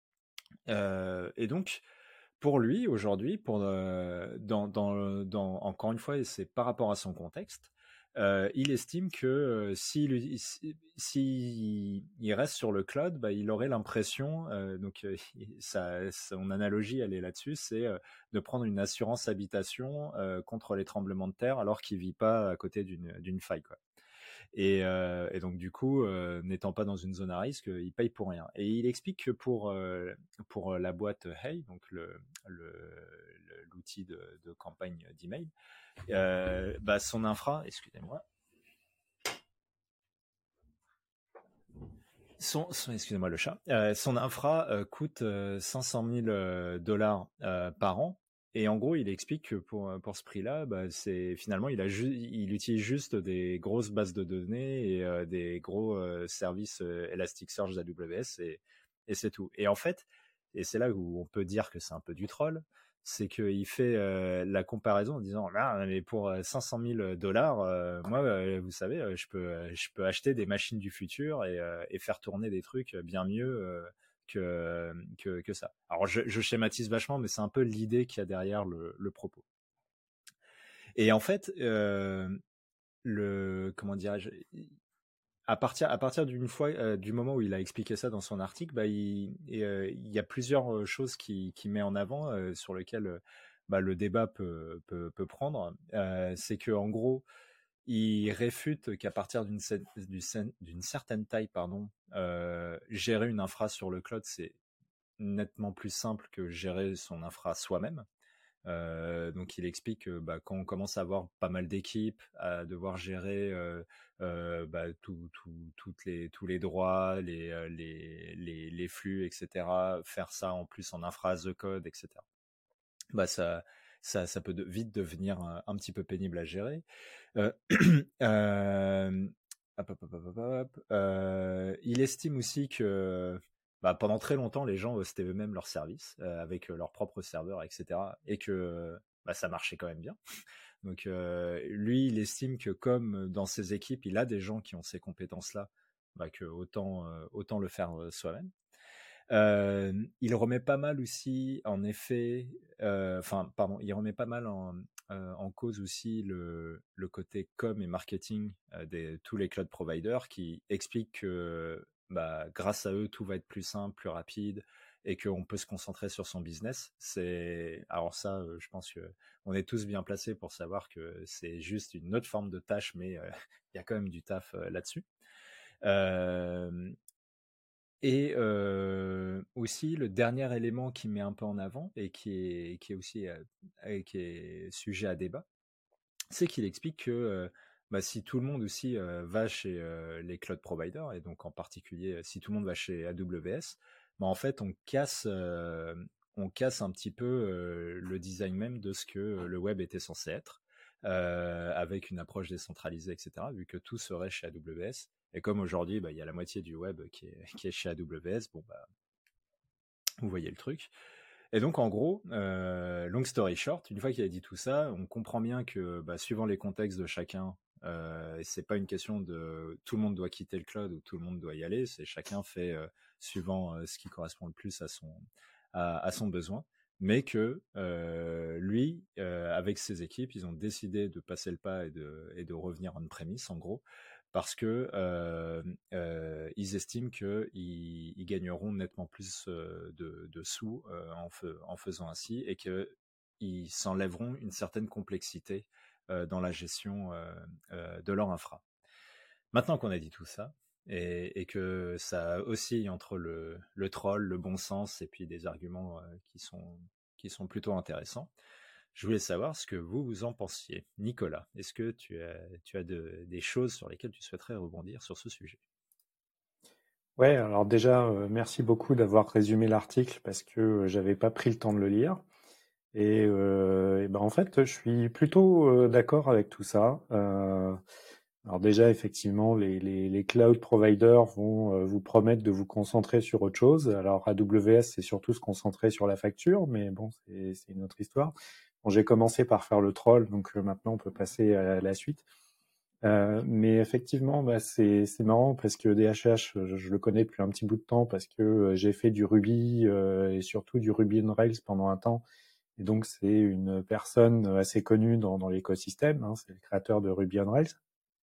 Speaker 6: Euh, et donc, pour lui, aujourd'hui, pour euh, dans, dans, dans, encore une fois, et c'est par rapport à son contexte, euh, il estime que euh, s'il si, si, il reste sur le cloud, bah, il aurait l'impression, euh, donc euh, sa, son analogie, elle est là-dessus, c'est euh, de prendre une assurance habitation euh, contre les tremblements de terre alors qu'il vit pas à côté d'une, d'une faille, quoi. Et, euh, et donc du coup, euh, n'étant pas dans une zone à risque, il paye pour rien. Et il explique que pour euh, pour la boîte Hey, donc le, le, le l'outil de, de campagne d'email, euh, bah son infra, excusez-moi, son, son excusez-moi le chat, euh, son infra euh, coûte euh, cinq cent mille dollars euh, par an. Et en gros, il explique que pour, pour ce prix-là, bah, c'est finalement il, a ju- il utilise juste des grosses bases de données et euh, des gros euh, services euh, Elasticsearch A W S et, et c'est tout. Et en fait, et c'est là où on peut dire que c'est un peu du troll, c'est qu'il fait euh, la comparaison en disant ah, mais pour cinq cent mille dollars, euh, moi, euh, vous savez, euh, je peux, je peux acheter des machines du futur et, euh, et faire tourner des trucs bien mieux. Euh, Que, que, que ça. Alors je, je schématise vachement, mais c'est un peu l'idée qu'il y a derrière le, le propos. Et en fait, euh, le comment dirais-je, à partir à partir d'une fois euh, du moment où il a expliqué ça dans son article, bah, il, et, euh, il y a plusieurs choses qui, qui met en avant euh, sur lesquelles euh, bah, le débat peut, peut, peut prendre. Euh, c'est que en gros, il réfute qu'à partir d'une, d'une certaine taille, pardon, euh, gérer une infra sur le cloud, c'est nettement plus simple que gérer son infra soi-même. Euh, donc il explique que bah, quand on commence à avoir pas mal d'équipes, à devoir gérer euh, euh, bah, tout, tout, toutes les, tous les droits, les, les, les, les flux, et cetera, faire ça en plus en infra as a code, et cetera, bah, ça, ça, ça peut de, vite devenir un, un petit peu pénible à gérer. Euh, euh, hop, hop, hop, hop, hop, euh, il estime aussi que bah, pendant très longtemps, les gens hostaient eux-mêmes leurs services euh, avec euh, leurs propres serveurs, et cetera. Et que bah, ça marchait quand même bien. Donc euh, lui, il estime que comme dans ses équipes, il a des gens qui ont ces compétences-là, bah, que autant, euh, autant le faire euh, soi-même. Euh, il remet pas mal aussi, en effet, enfin, euh, pardon, il remet pas mal en, euh, en cause aussi le, le côté com et marketing euh, de tous les cloud providers qui expliquent que bah, grâce à eux, tout va être plus simple, plus rapide, et qu'on peut se concentrer sur son business. C'est alors ça, euh, je pense que on est tous bien placés pour savoir que c'est juste une autre forme de tâche, mais euh, il y a quand même du taf euh, là-dessus. Euh, et euh, aussi le dernier élément qui met un peu en avant et qui est qui est aussi euh, qui est sujet à débat, c'est qu'il explique que euh, bah, si tout le monde aussi euh, va chez euh, les cloud providers, et donc en particulier si tout le monde va chez A W S, bah, en fait on casse, euh, on casse un petit peu euh, le design même de ce que le web était censé être, euh, avec une approche décentralisée, et cetera, vu que tout serait chez A W S. Et comme aujourd'hui, bah, il y a la moitié du web qui est, qui est chez A W S, bon bah, vous voyez le truc. Et donc, en gros, euh, long story short, une fois qu'il a dit tout ça, on comprend bien que, bah, suivant les contextes de chacun, euh, c'est pas une question de tout le monde doit quitter le cloud ou tout le monde doit y aller, c'est chacun fait euh, suivant euh, ce qui correspond le plus à son, à, à son besoin, mais que euh, lui, euh, avec ses équipes, ils ont décidé de passer le pas et de, et de revenir on-premise, en gros, parce que euh, euh, ils estiment qu'ils ils gagneront nettement plus euh, de, de sous euh, en, fe, en faisant ainsi, et qu'ils s'enlèveront une certaine complexité euh, dans la gestion euh, euh, de leur infra. Maintenant qu'on a dit tout ça, et, et que ça oscille entre le, le troll, le bon sens, et puis des arguments euh, qui, sont, qui sont plutôt intéressants, je voulais savoir ce que vous, vous en pensiez. Nicolas, est-ce que tu as, tu as de, des choses sur lesquelles tu souhaiterais rebondir sur ce sujet?
Speaker 5: Ouais, alors déjà, euh, merci beaucoup d'avoir résumé l'article parce que euh, j'avais pas pris le temps de le lire. Et, euh, et ben en fait, je suis plutôt euh, d'accord avec tout ça. Euh, alors déjà, effectivement, les, les, les cloud providers vont euh, vous promettre de vous concentrer sur autre chose. Alors A W S, c'est surtout se concentrer sur la facture, mais bon, c'est, c'est une autre histoire. Bon, j'ai commencé par faire le troll, donc euh, maintenant on peut passer à la suite. Euh, mais effectivement, bah, c'est, c'est marrant parce que D H H, je, je le connais depuis un petit bout de temps parce que euh, j'ai fait du Ruby euh, et surtout du Ruby on Rails pendant un temps. Et donc, c'est une personne assez connue dans, dans l'écosystème, hein, c'est le créateur de Ruby on Rails.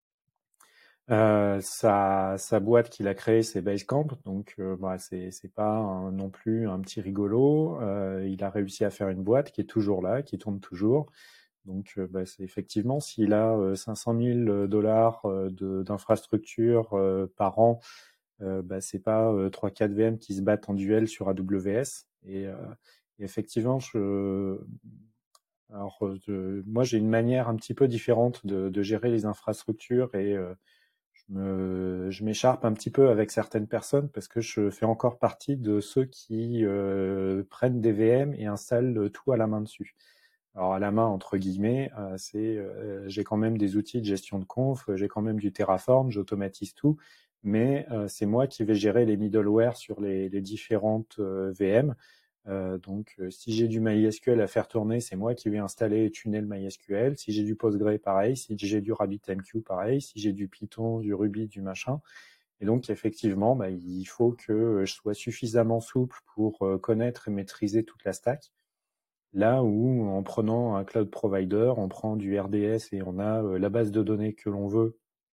Speaker 5: Euh, sa, sa boîte qu'il a créée, c'est Basecamp, donc euh, bah, c'est, c'est pas un, non plus un petit rigolo. Euh, il a réussi à faire une boîte qui est toujours là, qui tourne toujours. Donc, euh, bah, c'est effectivement, s'il a euh, cinq cent mille dollars euh, de, d'infrastructure euh, par an, euh, bah, c'est pas euh, trois quatre V M qui se battent en duel sur A W S. Et, euh, et effectivement, je, alors, euh, moi, j'ai une manière un petit peu différente de, de gérer les infrastructures et euh, je, me, je m'écharpe un petit peu avec certaines personnes parce que je fais encore partie de ceux qui euh, prennent des V M et installent tout à la main dessus. Alors à la main entre guillemets, euh, c'est euh, j'ai quand même des outils de gestion de conf, j'ai quand même du Terraform, j'automatise tout, mais euh, c'est moi qui vais gérer les middleware sur les, les différentes euh, V M. Euh, donc, euh, si j'ai du MySQL à faire tourner, c'est moi qui vais installer et tuner le MySQL. Si j'ai du Postgre, pareil. Si j'ai du RabbitMQ, pareil. Si j'ai du Python, du Ruby, du machin. Et donc, effectivement, bah, il faut que je sois suffisamment souple pour euh, connaître et maîtriser toute la stack. Là où, en prenant un cloud provider, on prend du R D S et on a euh, la base de données que l'on veut,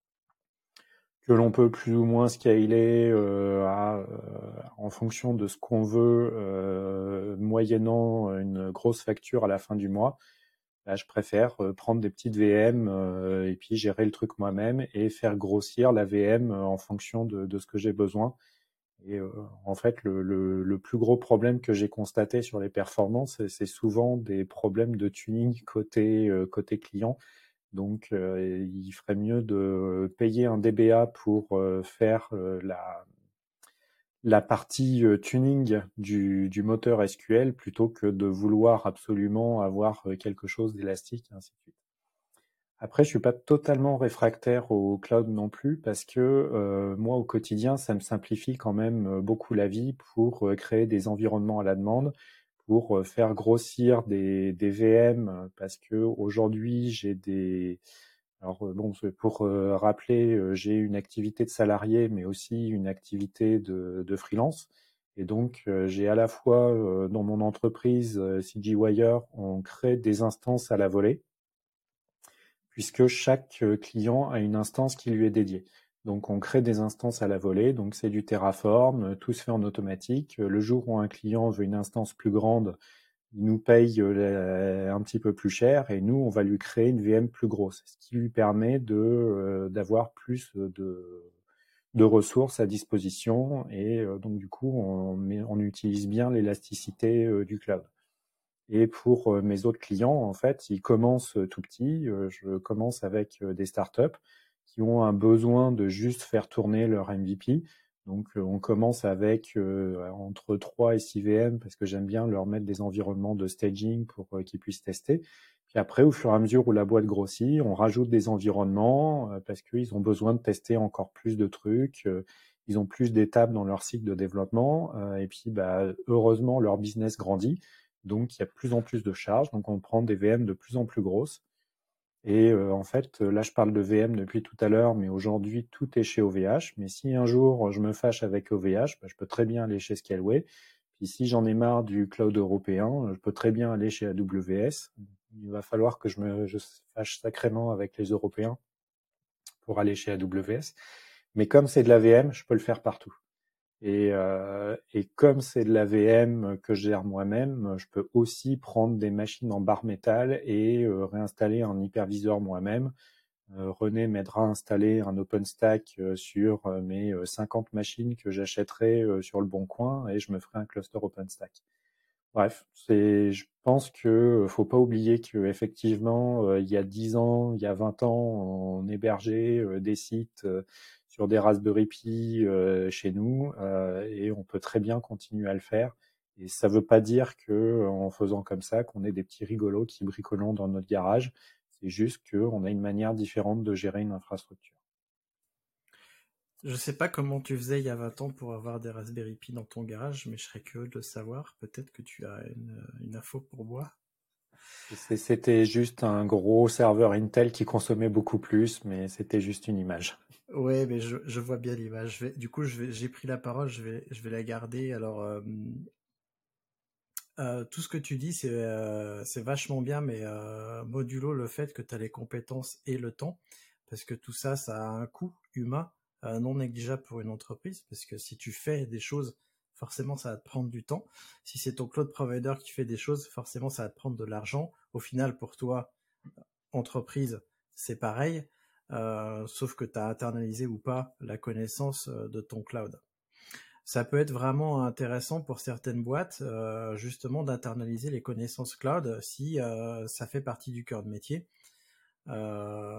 Speaker 5: que l'on peut plus ou moins scaler euh, à, euh, en fonction de ce qu'on veut, euh, moyennant une grosse facture à la fin du mois. Là, je préfère euh, prendre des petites V M euh, et puis gérer le truc moi-même et faire grossir la V M euh, en fonction de, de ce que j'ai besoin. Et euh, en fait, le, le, le plus gros problème que j'ai constaté sur les performances, c'est, c'est souvent des problèmes de tuning côté, euh, côté client. Donc, euh, il ferait mieux de payer un D B A pour euh, faire euh, la, la partie euh, tuning du, du moteur S Q L plutôt que de vouloir absolument avoir quelque chose d'élastique, et ainsi de suite. Après, je suis pas totalement réfractaire au cloud non plus parce que euh, moi, au quotidien, ça me simplifie quand même beaucoup la vie pour euh, créer des environnements à la demande, pour euh, faire grossir des, des V M parce que aujourd'hui, j'ai des... Alors bon, pour euh, rappeler, euh, j'ai une activité de salarié, mais aussi une activité de, de freelance. Et donc, euh, j'ai à la fois euh, dans mon entreprise euh, C G Wire, on crée des instances à la volée, puisque chaque client a une instance qui lui est dédiée. Donc, on crée des instances à la volée. Donc, c'est du Terraform. Tout se fait en automatique. Le jour où un client veut une instance plus grande, il nous paye un petit peu plus cher et nous, on va lui créer une V M plus grosse, ce qui lui permet de, euh, d'avoir plus de, de ressources à disposition et euh, donc du coup, on, met, on utilise bien l'élasticité euh, du cloud. Et pour euh, mes autres clients, en fait, ils commencent tout petits. Euh, je commence avec euh, des startups qui ont un besoin de juste faire tourner leur M V P. Donc, euh, on commence avec euh, entre trois et six V M parce que j'aime bien leur mettre des environnements de staging pour euh, qu'ils puissent tester. Puis après, au fur et à mesure où la boîte grossit, on rajoute des environnements euh, parce qu'ils ont besoin de tester encore plus de trucs. Euh, ils ont plus d'étapes dans leur cycle de développement. Euh, et puis, bah, heureusement, leur business grandit. Donc, il y a de plus en plus de charges. Donc, on prend des V M de plus en plus grosses. Et euh, en fait, là, je parle de V M depuis tout à l'heure, mais aujourd'hui, tout est chez O V H. Mais si un jour, je me fâche avec O V H, bah, je peux très bien aller chez Scaleway. Puis si j'en ai marre du cloud européen, je peux très bien aller chez A W S. Il va falloir que je me je fâche sacrément avec les Européens pour aller chez A W S. Mais comme c'est de la V M, je peux le faire partout. Et, euh, et comme c'est de la V M que je gère moi-même, je peux aussi prendre des machines en bare métal et euh, réinstaller un hyperviseur moi-même. Euh, René m'aidera à installer un OpenStack euh, sur euh, mes euh, cinquante machines que j'achèterai euh, sur le Bon Coin et je me ferai un cluster OpenStack. Bref, c'est, je pense que euh, faut pas oublier que effectivement, euh, il y a dix ans, il y a vingt ans, on hébergeait euh, des sites euh, sur des Raspberry Pi euh, chez nous euh, et on peut très bien continuer à le faire. Et ça veut pas dire que en faisant comme ça, qu'on est des petits rigolos qui bricolons dans notre garage. C'est juste qu'on a une manière différente de gérer une infrastructure.
Speaker 2: Je sais pas comment tu faisais il y a vingt ans pour avoir des Raspberry Pi dans ton garage, mais je serais curieux de le savoir. Peut-être que tu as une, une info pour moi.
Speaker 5: C'était juste un gros serveur Intel qui consommait beaucoup plus, mais c'était juste une image.
Speaker 2: Ouais, mais je, je vois bien l'image. Je vais, du coup, je vais, j'ai pris la parole, je vais, je vais la garder. Alors, euh, euh, tout ce que tu dis, c'est, euh, c'est vachement bien, mais euh, modulo le fait que tu as les compétences et le temps, parce que tout ça, ça a un coût humain euh, non négligeable pour une entreprise, parce que si tu fais des choses, forcément, ça va te prendre du temps. Si c'est ton cloud provider qui fait des choses, forcément, ça va te prendre de l'argent. Au final, pour toi, entreprise, c'est pareil, euh, sauf que tu as internalisé ou pas la connaissance euh, de ton cloud. Ça peut être vraiment intéressant pour certaines boîtes, euh, justement, d'internaliser les connaissances cloud si euh, ça fait partie du cœur de métier. Euh,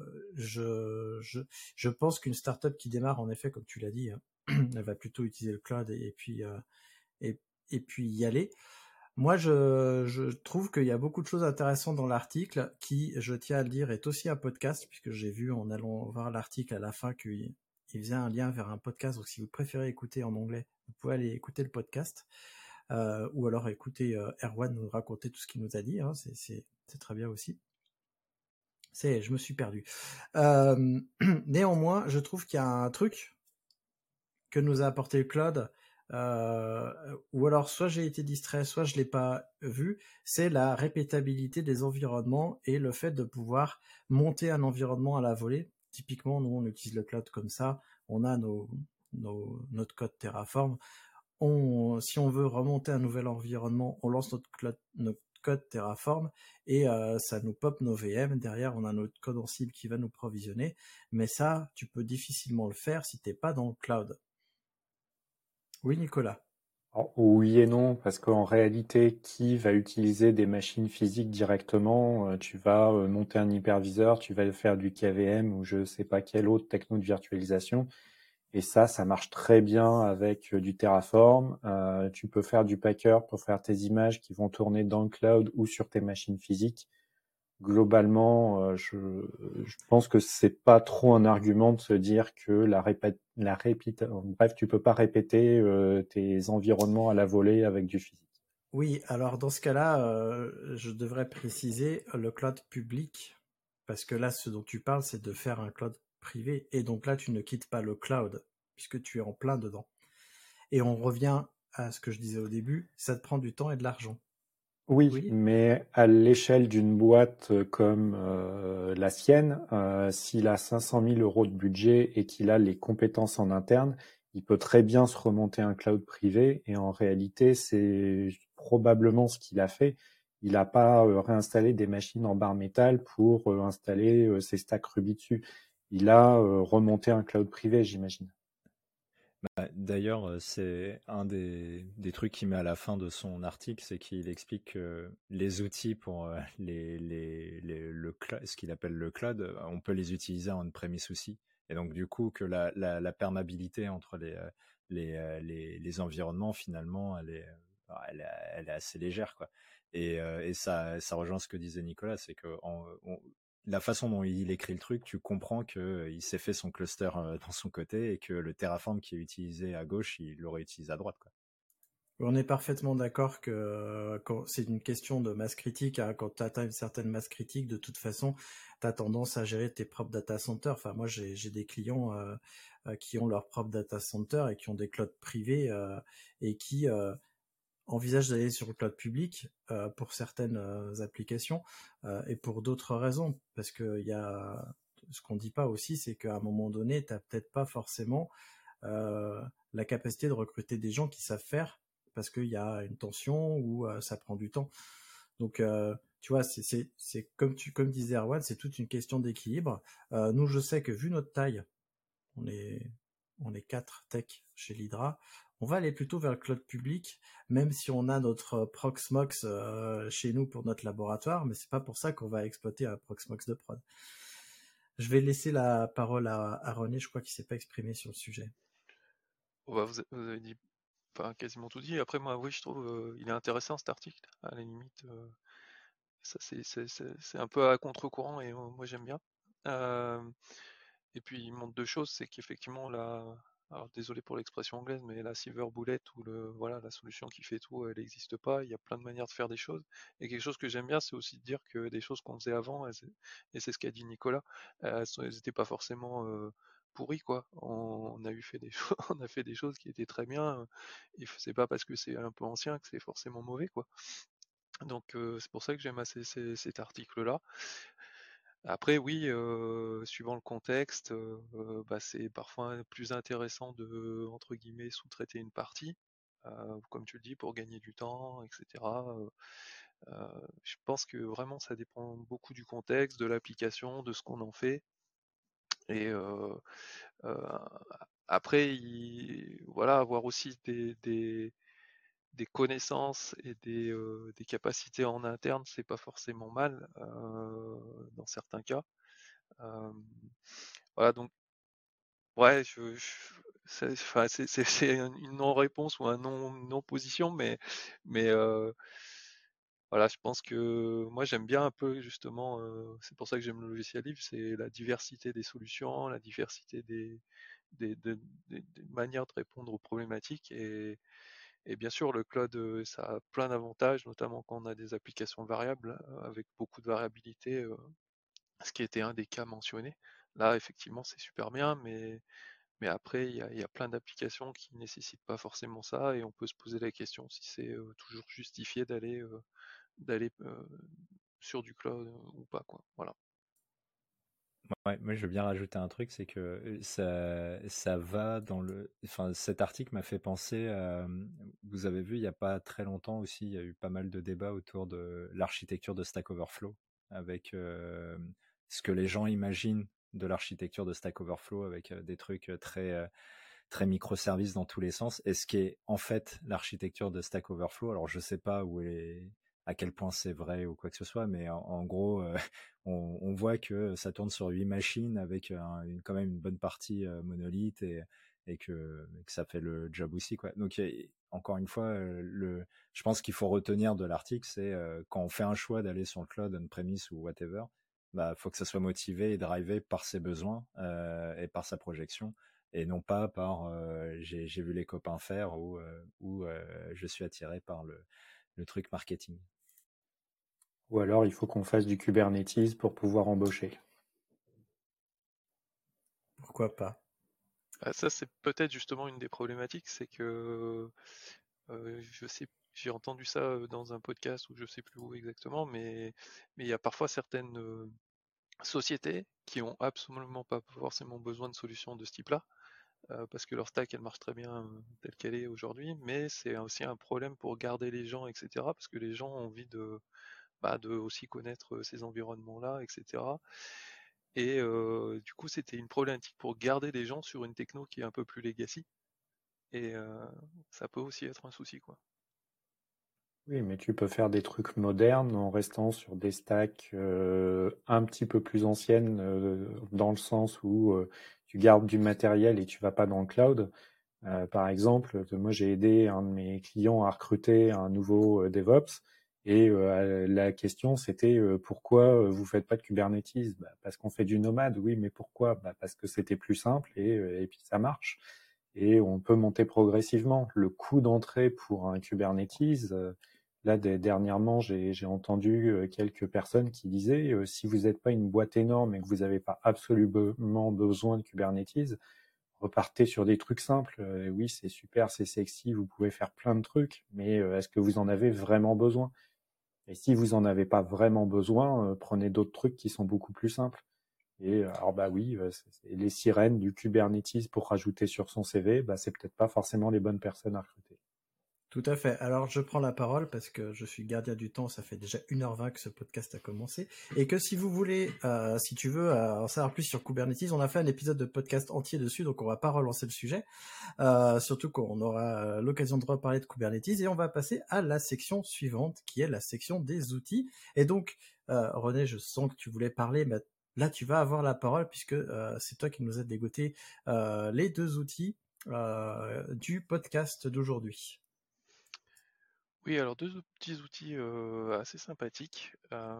Speaker 2: je, je, je pense qu'une startup qui démarre, en effet, comme tu l'as dit, hein, elle va plutôt utiliser le cloud et, et puis euh, et, et puis y aller. Moi, je, je trouve qu'il y a beaucoup de choses intéressantes dans l'article qui, je tiens à le dire, est aussi un podcast, puisque j'ai vu en allant voir l'article à la fin qu'il il faisait un lien vers un podcast. Donc, si vous préférez écouter en anglais, vous pouvez aller écouter le podcast, euh, ou alors écouter euh, Erwan nous raconter tout ce qu'il nous a dit. Hein, c'est, c'est, c'est très bien aussi. C'est, je me suis perdu. Euh, néanmoins, je trouve qu'il y a un truc que nous a apporté le cloud, euh, ou alors soit j'ai été distrait, soit je l'ai pas vu, c'est la répétabilité des environnements et le fait de pouvoir monter un environnement à la volée. Typiquement, nous on utilise le cloud comme ça, on a nos, nos, notre code Terraform. On, si on veut remonter un nouvel environnement, on lance notre, cloud, notre code Terraform et euh, ça nous pop nos V M. Derrière, on a notre code en cible qui va nous provisionner. Mais ça, tu peux difficilement le faire si t'es pas dans le cloud. Oui, Nicolas.
Speaker 5: Alors, oui et non, parce qu'en réalité, qui va utiliser des machines physiques directement? Tu vas monter un hyperviseur, tu vas faire du K V M ou je sais pas quelle autre techno de virtualisation. Et ça, ça marche très bien avec du Terraform. Euh, tu peux faire du Packer pour faire tes images qui vont tourner dans le cloud ou sur tes machines physiques. Globalement, euh, je, je pense que c'est pas trop un argument de se dire que la répète, la répète, bref, tu peux pas répéter euh, tes environnements à la volée avec du physique.
Speaker 2: Oui, alors dans ce cas-là, euh, je devrais préciser le cloud public, parce que là, ce dont tu parles, c'est de faire un cloud privé, et donc là, tu ne quittes pas le cloud, puisque tu es en plein dedans. Et on revient à ce que je disais au début, ça te prend du temps et de l'argent.
Speaker 5: Oui,
Speaker 2: Oui.
Speaker 5: mais à l'échelle d'une boîte comme euh, la sienne, euh, s'il a cinq cent mille euros de budget et qu'il a les compétences en interne, il peut très bien se remonter un cloud privé. Et en réalité, c'est probablement ce qu'il a fait. Il n'a pas euh, réinstallé des machines en barre métal pour euh, installer euh, ses stacks Ruby dessus. Il a euh, remonté un cloud privé, j'imagine.
Speaker 6: Bah, d'ailleurs, euh, c'est un des, des trucs qu'il met à la fin de son article, c'est qu'il explique que les outils pour euh, les, les, les- le cla- ce qu'il appelle le cloud, euh, on peut les utiliser en on-premise aussi. Et donc, du coup, que la, la, la perméabilité entre les, euh, les, euh, les, les environnements, finalement, elle est, euh, elle est, elle est assez légère, quoi. Et, euh, et ça, ça rejoint ce que disait Nicolas, c'est que en- on- la façon dont il écrit le truc, tu comprends que euh, il s'est fait son cluster euh, dans son côté et que le Terraform qui est utilisé à gauche, il l'aurait utilisé à droite, quoi.
Speaker 2: On est parfaitement d'accord que euh, quand c'est une question de masse critique, hein, quand tu atteins une certaine masse critique, de toute façon, tu as tendance à gérer tes propres data centers. Enfin, moi, j'ai j'ai des clients euh, euh, qui ont leur propre data center et qui ont des clouds privés euh, et qui euh, envisagent d'aller sur le cloud public euh, pour certaines euh, applications euh, et pour d'autres raisons. Parce que il y a ce qu'on dit pas aussi, c'est qu'à un moment donné, tu n'as peut-être pas forcément euh, la capacité de recruter des gens qui savent faire parce qu'il y a une tension ou euh, ça prend du temps. Donc, euh, tu vois, c'est, c'est, c'est comme tu, comme disait Erwan, c'est toute une question d'équilibre. Euh, nous, je sais que vu notre taille, on est, on est quatre tech chez l'Hydra, on va aller plutôt vers le cloud public, même si on a notre Proxmox euh, chez nous pour notre laboratoire, mais c'est pas pour ça qu'on va exploiter un Proxmox de prod. Je vais laisser la parole à, à René, je crois qu'il s'est pas exprimé sur le sujet.
Speaker 4: Bon, bah, vous, a- vous avez dit enfin, quasiment tout dit. Après, moi, oui, je trouve euh, il est intéressant cet article. À la limite, euh, ça c'est c'est- c'est- c'est un peu à contre-courant et euh, moi j'aime bien. Euh, et puis il montre deux choses, c'est qu'effectivement la, alors désolé pour l'expression anglaise, mais la silver bullet ou le voilà la solution qui fait tout, elle n'existe pas. Il y a plein de manières de faire des choses. Et quelque chose que j'aime bien, c'est aussi de dire que des choses qu'on faisait avant, elles- et c'est ce qu'a dit Nicolas, elles n'étaient pas forcément euh, pourries quoi. On, on a eu fait des choses, on a fait des choses qui étaient très bien. Et c'est pas parce que c'est un peu ancien que c'est forcément mauvais quoi. Donc euh, c'est pour ça que j'aime assez ces- cet article-là. Après, oui, euh, suivant le contexte, euh, euh, bah, c'est parfois plus intéressant de, entre guillemets, sous-traiter une partie, euh, comme tu le dis, pour gagner du temps, et cetera. Euh, euh, je pense que vraiment, ça dépend beaucoup du contexte, de l'application, de ce qu'on en fait. Et euh, euh, après, il- voilà, avoir aussi des, des, des connaissances et des, euh, des capacités en interne, c'est pas forcément mal euh, dans certains cas. Euh, voilà, donc ouais, je, je- c'est, enfin, c'est, c'est- c'est une non-réponse ou un non, non-position, mais, mais euh, voilà, je pense que moi j'aime bien un peu justement, euh, c'est pour ça que j'aime le logiciel libre, c'est la diversité des solutions, la diversité des, des, des- des- des manières de répondre aux problématiques et, et bien sûr le cloud euh, ça a plein d'avantages, notamment quand on a des applications variables euh, avec beaucoup de variabilité, euh, ce qui était un des cas mentionnés. Là, effectivement, c'est super bien, mais mais après, il y a, il y a plein d'applications qui nécessitent pas forcément ça, et on peut se poser la question si c'est euh, toujours justifié d'aller euh, d'aller euh, sur du cloud euh, ou pas, quoi. Voilà.
Speaker 6: Ouais, moi je veux bien rajouter un truc, c'est que euh, ça, ça va dans le. Enfin, cet article m'a fait penser à. Vous avez vu, il n'y a pas très longtemps aussi, il y a eu pas mal de débats autour de l'architecture de Stack Overflow, avec euh, ce que les gens imaginent de l'architecture de Stack Overflow, avec euh, des trucs euh, très, euh, très microservices dans tous les sens, et ce qui est en fait l'architecture de Stack Overflow. Alors je sais pas où est, à quel point c'est vrai ou quoi que ce soit, mais en, en gros, euh, on, on voit que ça tourne sur huit machines avec un, une, quand même une bonne partie euh, monolithe et, et que, que ça fait le job aussi, quoi. Donc encore une fois, euh, le, je pense qu'il faut retenir de l'article, c'est euh, quand on fait un choix d'aller sur le cloud on-premise ou whatever, bah faut que ça soit motivé et drivé par ses besoins euh, et par sa projection et non pas par euh, j'ai, j'ai vu les copains faire ou, euh, ou euh, je suis attiré par le, le truc marketing.
Speaker 5: Ou alors il faut qu'on fasse du Kubernetes pour pouvoir embaucher.
Speaker 2: Pourquoi pas?
Speaker 4: Ah, ça, c'est peut-être justement une des problématiques, c'est que euh, je sais j'ai entendu ça euh, dans un podcast ou je sais plus où exactement, mais mais il y a parfois certaines euh, sociétés qui ont absolument pas forcément besoin de solutions de ce type-là, euh, parce que leur stack elle marche très bien euh, telle qu'elle est aujourd'hui, mais c'est aussi un problème pour garder les gens, et cetera. Parce que les gens ont envie de, bah, de aussi connaître euh, ces environnements-là, et cetera. Et euh, du coup, c'était une problématique pour garder les gens sur une techno qui est un peu plus legacy. Et euh, ça peut aussi être un souci, quoi.
Speaker 5: Oui, mais tu peux faire des trucs modernes en restant sur des stacks euh, un petit peu plus anciennes, euh, dans le sens où euh, tu gardes du matériel et tu vas pas dans le cloud. Euh, par exemple, euh, moi j'ai aidé un de mes clients à recruter un nouveau euh, DevOps et euh, la question c'était euh, pourquoi euh, vous faites pas de Kubernetes? Bah, parce qu'on fait du nomade, oui, mais pourquoi? Bah, parce que c'était plus simple et, euh, et puis ça marche. Et on peut monter progressivement. Le coût d'entrée pour un Kubernetes, euh, là des- dernièrement j'ai j'ai entendu euh, quelques personnes qui disaient euh, si vous n'êtes pas une boîte énorme et que vous n'avez pas absolument besoin de Kubernetes, repartez sur des trucs simples. Euh, oui, c'est super, c'est sexy, vous pouvez faire plein de trucs, mais euh, est-ce que vous en avez vraiment besoin? Et si vous en avez pas vraiment besoin, euh, prenez d'autres trucs qui sont beaucoup plus simples. Et euh, alors bah oui, euh, c'est- c'est les sirènes du Kubernetes pour rajouter sur son C V, bah c'est peut-être pas forcément les bonnes personnes à recruter.
Speaker 2: Tout à fait. Alors, je prends la parole parce que je suis gardien du temps. Ça fait déjà une heure vingt que ce podcast a commencé. Et que si vous voulez, euh, si tu veux euh, en savoir plus sur Kubernetes, on a fait un épisode de podcast entier dessus, donc on va pas relancer le sujet. Euh, surtout qu'on aura euh, l'occasion de reparler de Kubernetes. Et on va passer à la section suivante, qui est la section des outils. Et donc, euh, René, je sens que tu voulais parler, mais là, tu vas avoir la parole puisque euh, c'est toi qui nous as dégoté euh, les deux outils euh, du podcast d'aujourd'hui.
Speaker 4: Oui, alors deux petits outils euh, assez sympathiques. Euh,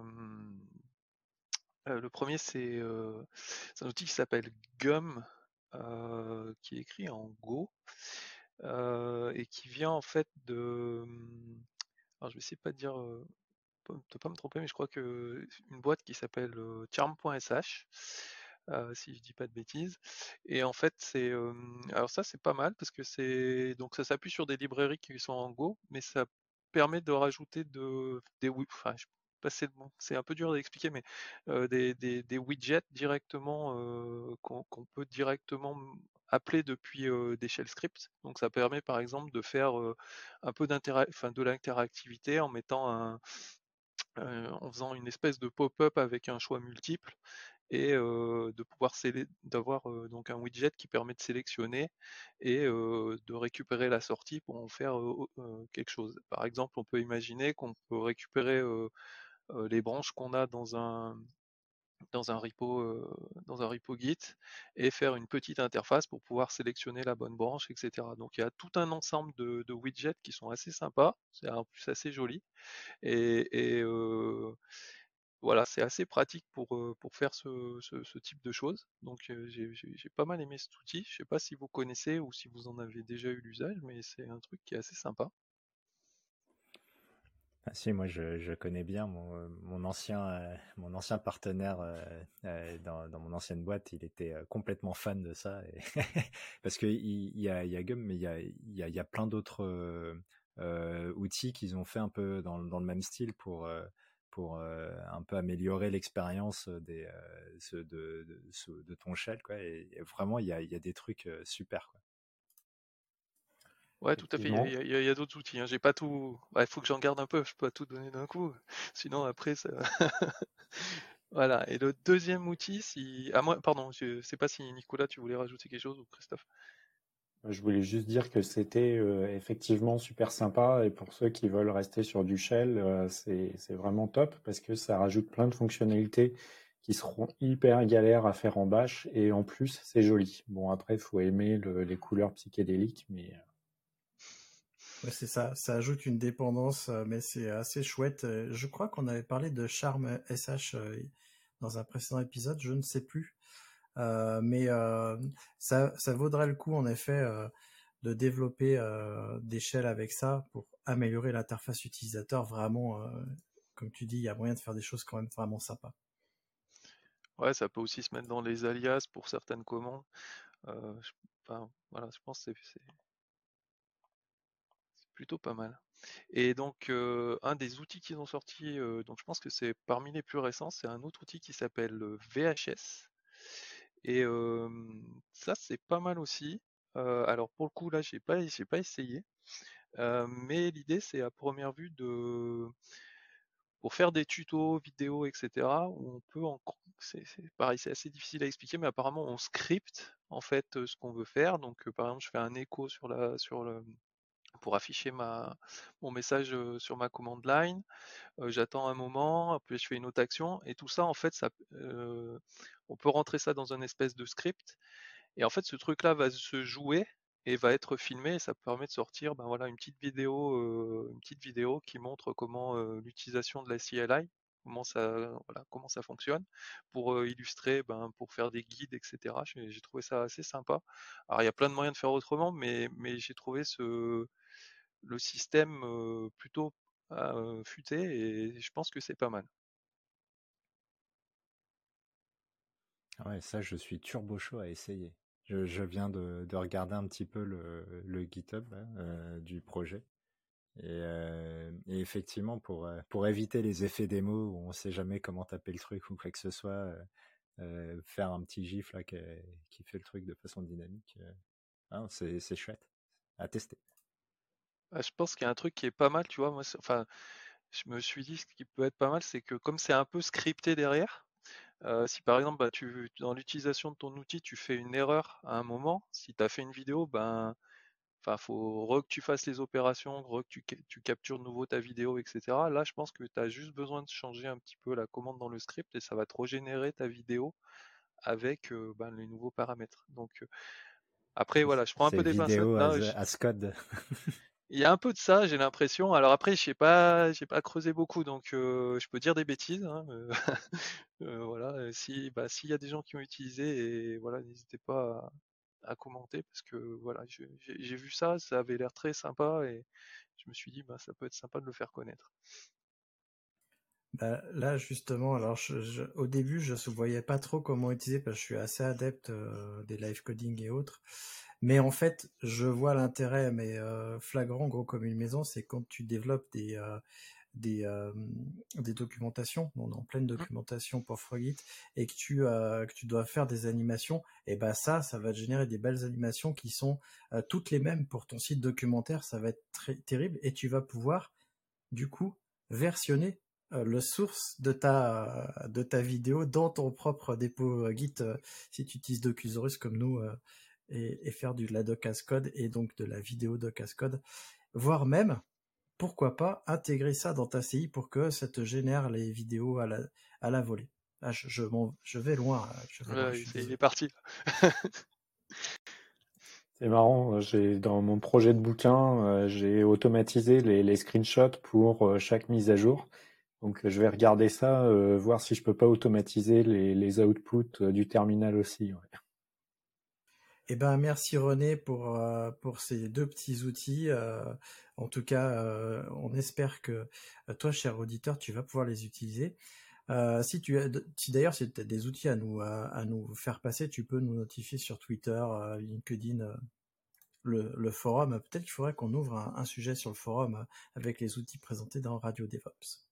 Speaker 4: euh, le premier, c'est euh, c'est un outil qui s'appelle Gum, euh, qui est écrit en Go, euh, et qui vient en fait de... Alors je vais essayer de pas te dire, euh, pas- de pas me tromper, mais je crois que une boîte qui s'appelle euh, charm point s h, euh, si je dis pas de bêtises. Et en fait, c'est... euh, alors ça, c'est pas mal, parce que c'est... Donc ça s'appuie sur des librairies qui sont en Go, mais ça permet de rajouter de, des... wi- Enfin, je sais pas si c'est le bon- c'est un peu dur d'expliquer, mais euh, des, des- des widgets directement, euh, qu'on qu'on peut directement m- appeler depuis euh, des shell scripts. Donc ça permet par exemple de faire euh, un peu d'intera- enfin, de l'interactivité en mettant un, euh, en faisant une espèce de pop-up avec un choix multiple, et euh, de pouvoir sélec- d'avoir euh, donc un widget qui permet de sélectionner et euh, de récupérer la sortie pour en faire euh, euh, quelque chose. Par exemple, on peut imaginer qu'on peut récupérer euh, euh, les branches qu'on a dans un dans un repo euh, dans un repo Git et faire une petite interface pour pouvoir sélectionner la bonne branche, et cetera. Donc il y a tout un ensemble de, de widgets qui sont assez sympas, c'est en plus assez joli, et, et, euh, voilà, c'est assez pratique pour, euh, pour faire ce, ce- ce type de choses. Donc euh, j'ai j'ai- j'ai pas mal aimé cet outil. Je sais pas si vous connaissez ou si vous en avez déjà eu l'usage, mais c'est un truc qui est assez sympa.
Speaker 6: Ah si, moi je, je connais bien mon, euh, mon ancien, euh, mon ancien partenaire euh, euh, dans, dans mon ancienne boîte, il était euh, complètement fan de ça. Et parce qu'il il y a, il y a Gum, mais il y a, il y a, il y a plein d'autres euh, euh, outils qu'ils ont fait un peu dans, dans le même style pour, euh, pour euh, un peu améliorer l'expérience des, euh, ce- de, de, ce- de ton shell, quoi. Et, et vraiment, il y a, il y a des trucs euh, super, quoi.
Speaker 4: Ouais, tout à fait. Il y a, il
Speaker 5: Effectivement.
Speaker 4: y a- il y a- il y a d'autres outils, hein. J'ai pas tout. Il faut que j'en garde un peu. Je peux pas tout donner d'un coup. Sinon après ça. Voilà. Et le deuxième outil, si. Ah moi, pardon. Je sais pas si Nicolas, tu voulais rajouter quelque chose ou Christophe.
Speaker 5: Je voulais juste dire que c'était euh, effectivement super sympa et pour ceux qui veulent rester sur du shell, euh, c'est c'est vraiment top parce que ça rajoute plein de fonctionnalités qui seront hyper galères à faire en bash et en plus c'est joli. Bon après il faut aimer le- les couleurs psychédéliques mais euh,
Speaker 2: Ouais, c'est ça, ça ajoute une dépendance, euh, mais c'est assez chouette. Euh, Je crois qu'on avait parlé de Charm S H euh, dans un précédent épisode, je ne sais plus. Euh, mais euh, ça, ça vaudrait le coup, en effet, euh, de développer euh, des shells avec ça pour améliorer l'interface utilisateur. Vraiment, euh, comme tu dis, il y a moyen de faire des choses quand même vraiment sympas.
Speaker 4: Ouais, ça peut aussi se mettre dans les alias pour certaines commandes. Euh, je- Enfin, voilà, je pense que c'est c'est plutôt pas mal. Et donc, euh, un des outils qu'ils ont sorti, euh, donc je pense que c'est parmi les plus récents, c'est un autre outil qui s'appelle euh, V H S. Et euh, ça, c'est pas mal aussi. Euh, alors pour le coup, là, j'ai pas, j'ai pas essayé. Euh, mais l'idée, c'est à première vue de, pour faire des tutos, vidéos, et cetera, où on peut en, c'est, c'est pareil, c'est assez difficile à expliquer, mais apparemment on scripte en fait euh, ce qu'on veut faire. Donc, euh, par exemple, je fais un écho sur la, sur le, pour afficher ma, mon message euh, sur ma command line. Euh, j'attends un moment, puis je fais une autre action, et tout ça, en fait, ça, euh, on peut rentrer ça dans un espèce de script, et en fait, ce truc-là va se jouer et va être filmé, et ça permet de sortir, ben voilà, une petite vidéo, euh, une petite vidéo qui montre comment euh, l'utilisation de la C L I, comment ça, voilà, comment ça fonctionne, pour euh, illustrer, ben, pour faire des guides, et cetera. J'ai, j'ai trouvé ça assez sympa. Alors, il y a plein de moyens de faire autrement, mais, mais j'ai trouvé ce, le système euh, plutôt euh, futé, et je pense que c'est pas mal.
Speaker 6: Ah ouais, ça, je suis turbo chaud à essayer. Je, je viens de, de regarder un petit peu le, le GitHub là, euh, du projet. Et, euh, et effectivement, pour, euh, pour éviter les effets démo où on sait jamais comment taper le truc ou quoi que ce soit, euh, euh, faire un petit gif là qui, qui fait le truc de façon dynamique, euh, hein, c'est, c'est chouette à tester.
Speaker 4: Ah, je pense qu'il y a un truc qui est pas mal, tu vois, moi, c'est- enfin, je me suis dit ce qui peut être pas mal, c'est que comme c'est un peu scripté derrière, euh, si par exemple, bah, tu, dans l'utilisation de ton outil, tu fais une erreur à un moment, si tu as fait une vidéo, ben, enfin, faut re que tu fasses les opérations, re que tu, ca- tu captures de nouveau ta vidéo, et cetera. Là, je pense que tu as juste besoin de changer un petit peu la commande dans le script et ça va te régénérer ta vidéo avec euh, ben, les nouveaux paramètres. Donc, euh, après, voilà, je prends un
Speaker 6: C'est
Speaker 4: peu des pincettes
Speaker 6: vidéo
Speaker 4: là.
Speaker 6: as,
Speaker 4: je-
Speaker 6: as code.
Speaker 4: Il y a un peu de ça, j'ai l'impression. Alors après, je sais pas, j'ai pas creusé beaucoup, donc euh, je peux dire des bêtises, hein, euh, euh, voilà, euh, si, bah, s'il y a des gens qui ont utilisé, et voilà, n'hésitez pas à, à commenter parce que voilà, je- j'ai j'ai vu ça, ça avait l'air très sympa et je me suis dit, bah, ça peut être sympa de le faire connaître.
Speaker 2: Bah, là, justement, alors je, je- au début, je ne voyais pas trop comment utiliser parce que je suis assez adepte euh, des live coding et autres. Mais en fait, je vois l'intérêt, mais euh, flagrant, gros comme une maison, c'est quand tu développes des, euh, des, euh, des documentations, on est en pleine
Speaker 4: Mm.
Speaker 2: documentation pour Frogit, et que tu, euh, que tu dois faire des animations, et ben ça, ça va te générer des belles animations qui sont euh, toutes les mêmes pour ton site documentaire, ça va être très terrible, et tu vas pouvoir, du coup, versionner euh, le source de ta, de ta vidéo dans ton propre dépôt euh, Git, euh, si tu utilises Docusaurus comme nous, euh, et, et faire du, de la doc as code, et donc de la vidéo doc as code, voire même, pourquoi pas intégrer ça dans ta C I pour que ça te génère les vidéos à la, à la volée. Ah, je, je, m'en- je vais loin, je vais loin, je
Speaker 4: Ouais,
Speaker 2: suis
Speaker 4: c'est- il est
Speaker 2: désolé.
Speaker 4: parti.
Speaker 5: C'est marrant, j'ai dans mon projet de bouquin, euh, j'ai automatisé les, les screenshots pour euh, chaque mise à jour. Donc euh, je vais regarder ça, euh, voir si je peux pas automatiser les, les outputs euh, du terminal aussi. Ouais.
Speaker 2: Eh ben, merci René pour, euh, pour ces deux petits outils. Euh, en tout cas, euh, on espère que euh, toi, cher auditeur, tu vas pouvoir les utiliser. Euh, si tu as, si d'ailleurs si tu as des outils à nous, à, à nous faire passer, tu peux nous notifier sur Twitter, euh, LinkedIn, euh, le, le forum. Peut-être qu'il faudrait qu'on ouvre un, un sujet sur le forum euh, avec les outils présentés dans Radio DevOps.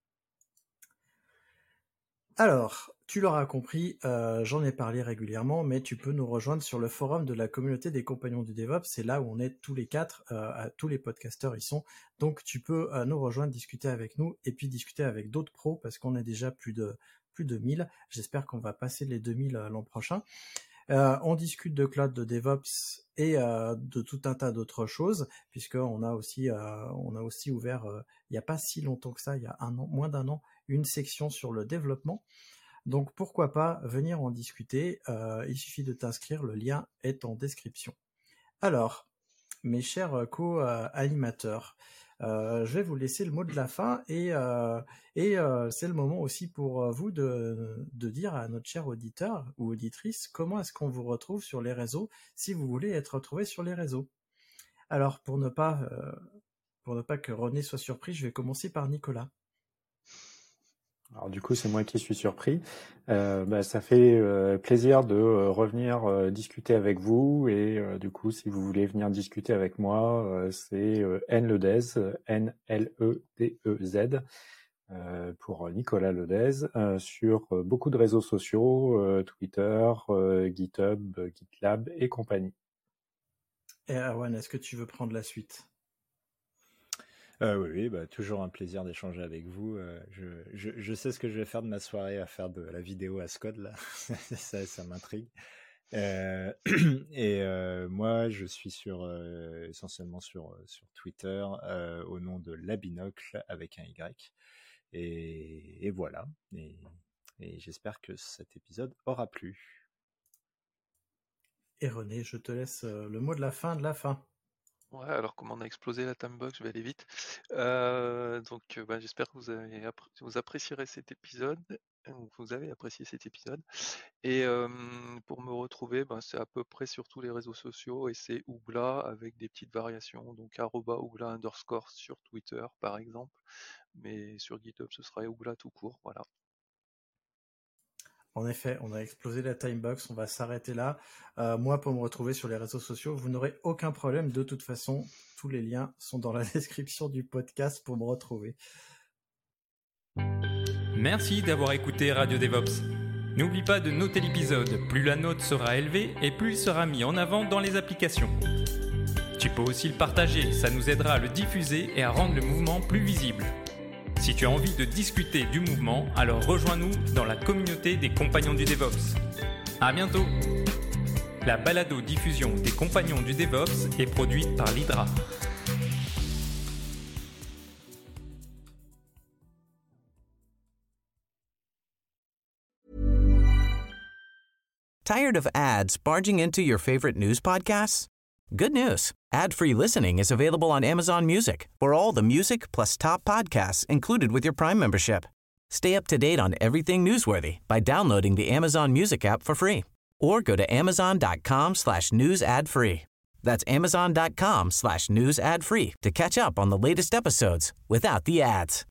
Speaker 2: Alors, tu l'auras compris, euh, j'en ai parlé régulièrement, mais tu peux nous rejoindre sur le forum de la communauté des compagnons du DevOps. C'est là où on est tous les quatre, euh, tous les podcasteurs y sont. Donc, tu peux euh, nous rejoindre, discuter avec nous, et puis discuter avec d'autres pros, parce qu'on est déjà plus de plus de mille. J'espère qu'on va passer les deux mille euh, l'an prochain. Euh, on discute de cloud, de DevOps et euh, de tout un tas d'autres choses, puisqu'on a aussi, euh, on a aussi ouvert, euh, il n'y a pas si longtemps que ça, il y a un an, moins d'un an, une section sur le développement. Donc pourquoi pas venir en discuter, euh, il suffit de t'inscrire, le lien est en description. Alors, mes chers co-animateurs, euh, je vais vous laisser le mot de la fin et, euh, et euh, c'est le moment aussi pour vous de, de dire à notre cher auditeur ou auditrice comment est-ce qu'on vous retrouve sur les réseaux si vous voulez être retrouvé sur les réseaux. Alors pour ne pas, euh, pour ne pas que René soit surpris, je vais commencer par Nicolas.
Speaker 5: Alors du coup, c'est moi qui suis surpris. Euh, bah, ça fait euh, plaisir de euh, revenir euh, discuter avec vous. Et euh, du coup, si vous voulez venir discuter avec moi, euh, c'est euh, nledez, N L E D E Z, euh, pour Nicolas Ledez, euh, sur euh, beaucoup de réseaux sociaux, euh, Twitter, euh, GitHub, GitLab et compagnie.
Speaker 2: Et Erwan, est-ce que tu veux prendre la suite ?
Speaker 6: Euh, oui, oui, bah, toujours un plaisir d'échanger avec vous. Euh, je, je, je sais ce que je vais faire de ma soirée à faire de la vidéo à Scode, là. ça, ça m'intrigue. Euh, et euh, moi, je suis sur, euh, essentiellement sur, sur Twitter euh, au nom de Labinocle avec un Y. Et, et voilà. Et, et j'espère que cet épisode aura plu.
Speaker 2: Et René, je te laisse le mot de la fin de la fin.
Speaker 4: Ouais, alors comme on a explosé la timebox, je vais aller vite. Euh, donc euh, bah, j'espère que vous, avez appré- vous apprécierez cet épisode, ou que vous avez apprécié cet épisode. Et euh, pour me retrouver, bah, c'est à peu près sur tous les réseaux sociaux, et c'est Ougla avec des petites variations, donc arroba Ougla underscore sur Twitter par exemple, mais sur GitHub ce sera Ougla tout court, voilà.
Speaker 2: En effet, on a explosé la timebox, on va s'arrêter là. Euh, moi, pour me retrouver sur les réseaux sociaux, vous n'aurez aucun problème. De toute façon, tous les liens sont dans la description du podcast pour me retrouver.
Speaker 3: Merci d'avoir écouté Radio DevOps. N'oublie pas de noter l'épisode. Plus la note sera élevée et plus il sera mis en avant dans les applications. Tu peux aussi le partager, ça nous aidera à le diffuser et à rendre le mouvement plus visible. Si tu as envie de discuter du mouvement, alors rejoins-nous dans la communauté des Compagnons du DevOps. À bientôt! La balado-diffusion des Compagnons du DevOps est produite par l'Hydra.
Speaker 7: Tired of ads barging into your favorite news podcasts? Good news. Ad-free listening is available on Amazon Music for all the music plus top podcasts included with your Prime membership. Stay up to date on everything newsworthy by downloading the Amazon Music app for free or go to amazon.com slash news ad free. That's amazon.com slash news ad free to catch up on the latest episodes without the ads.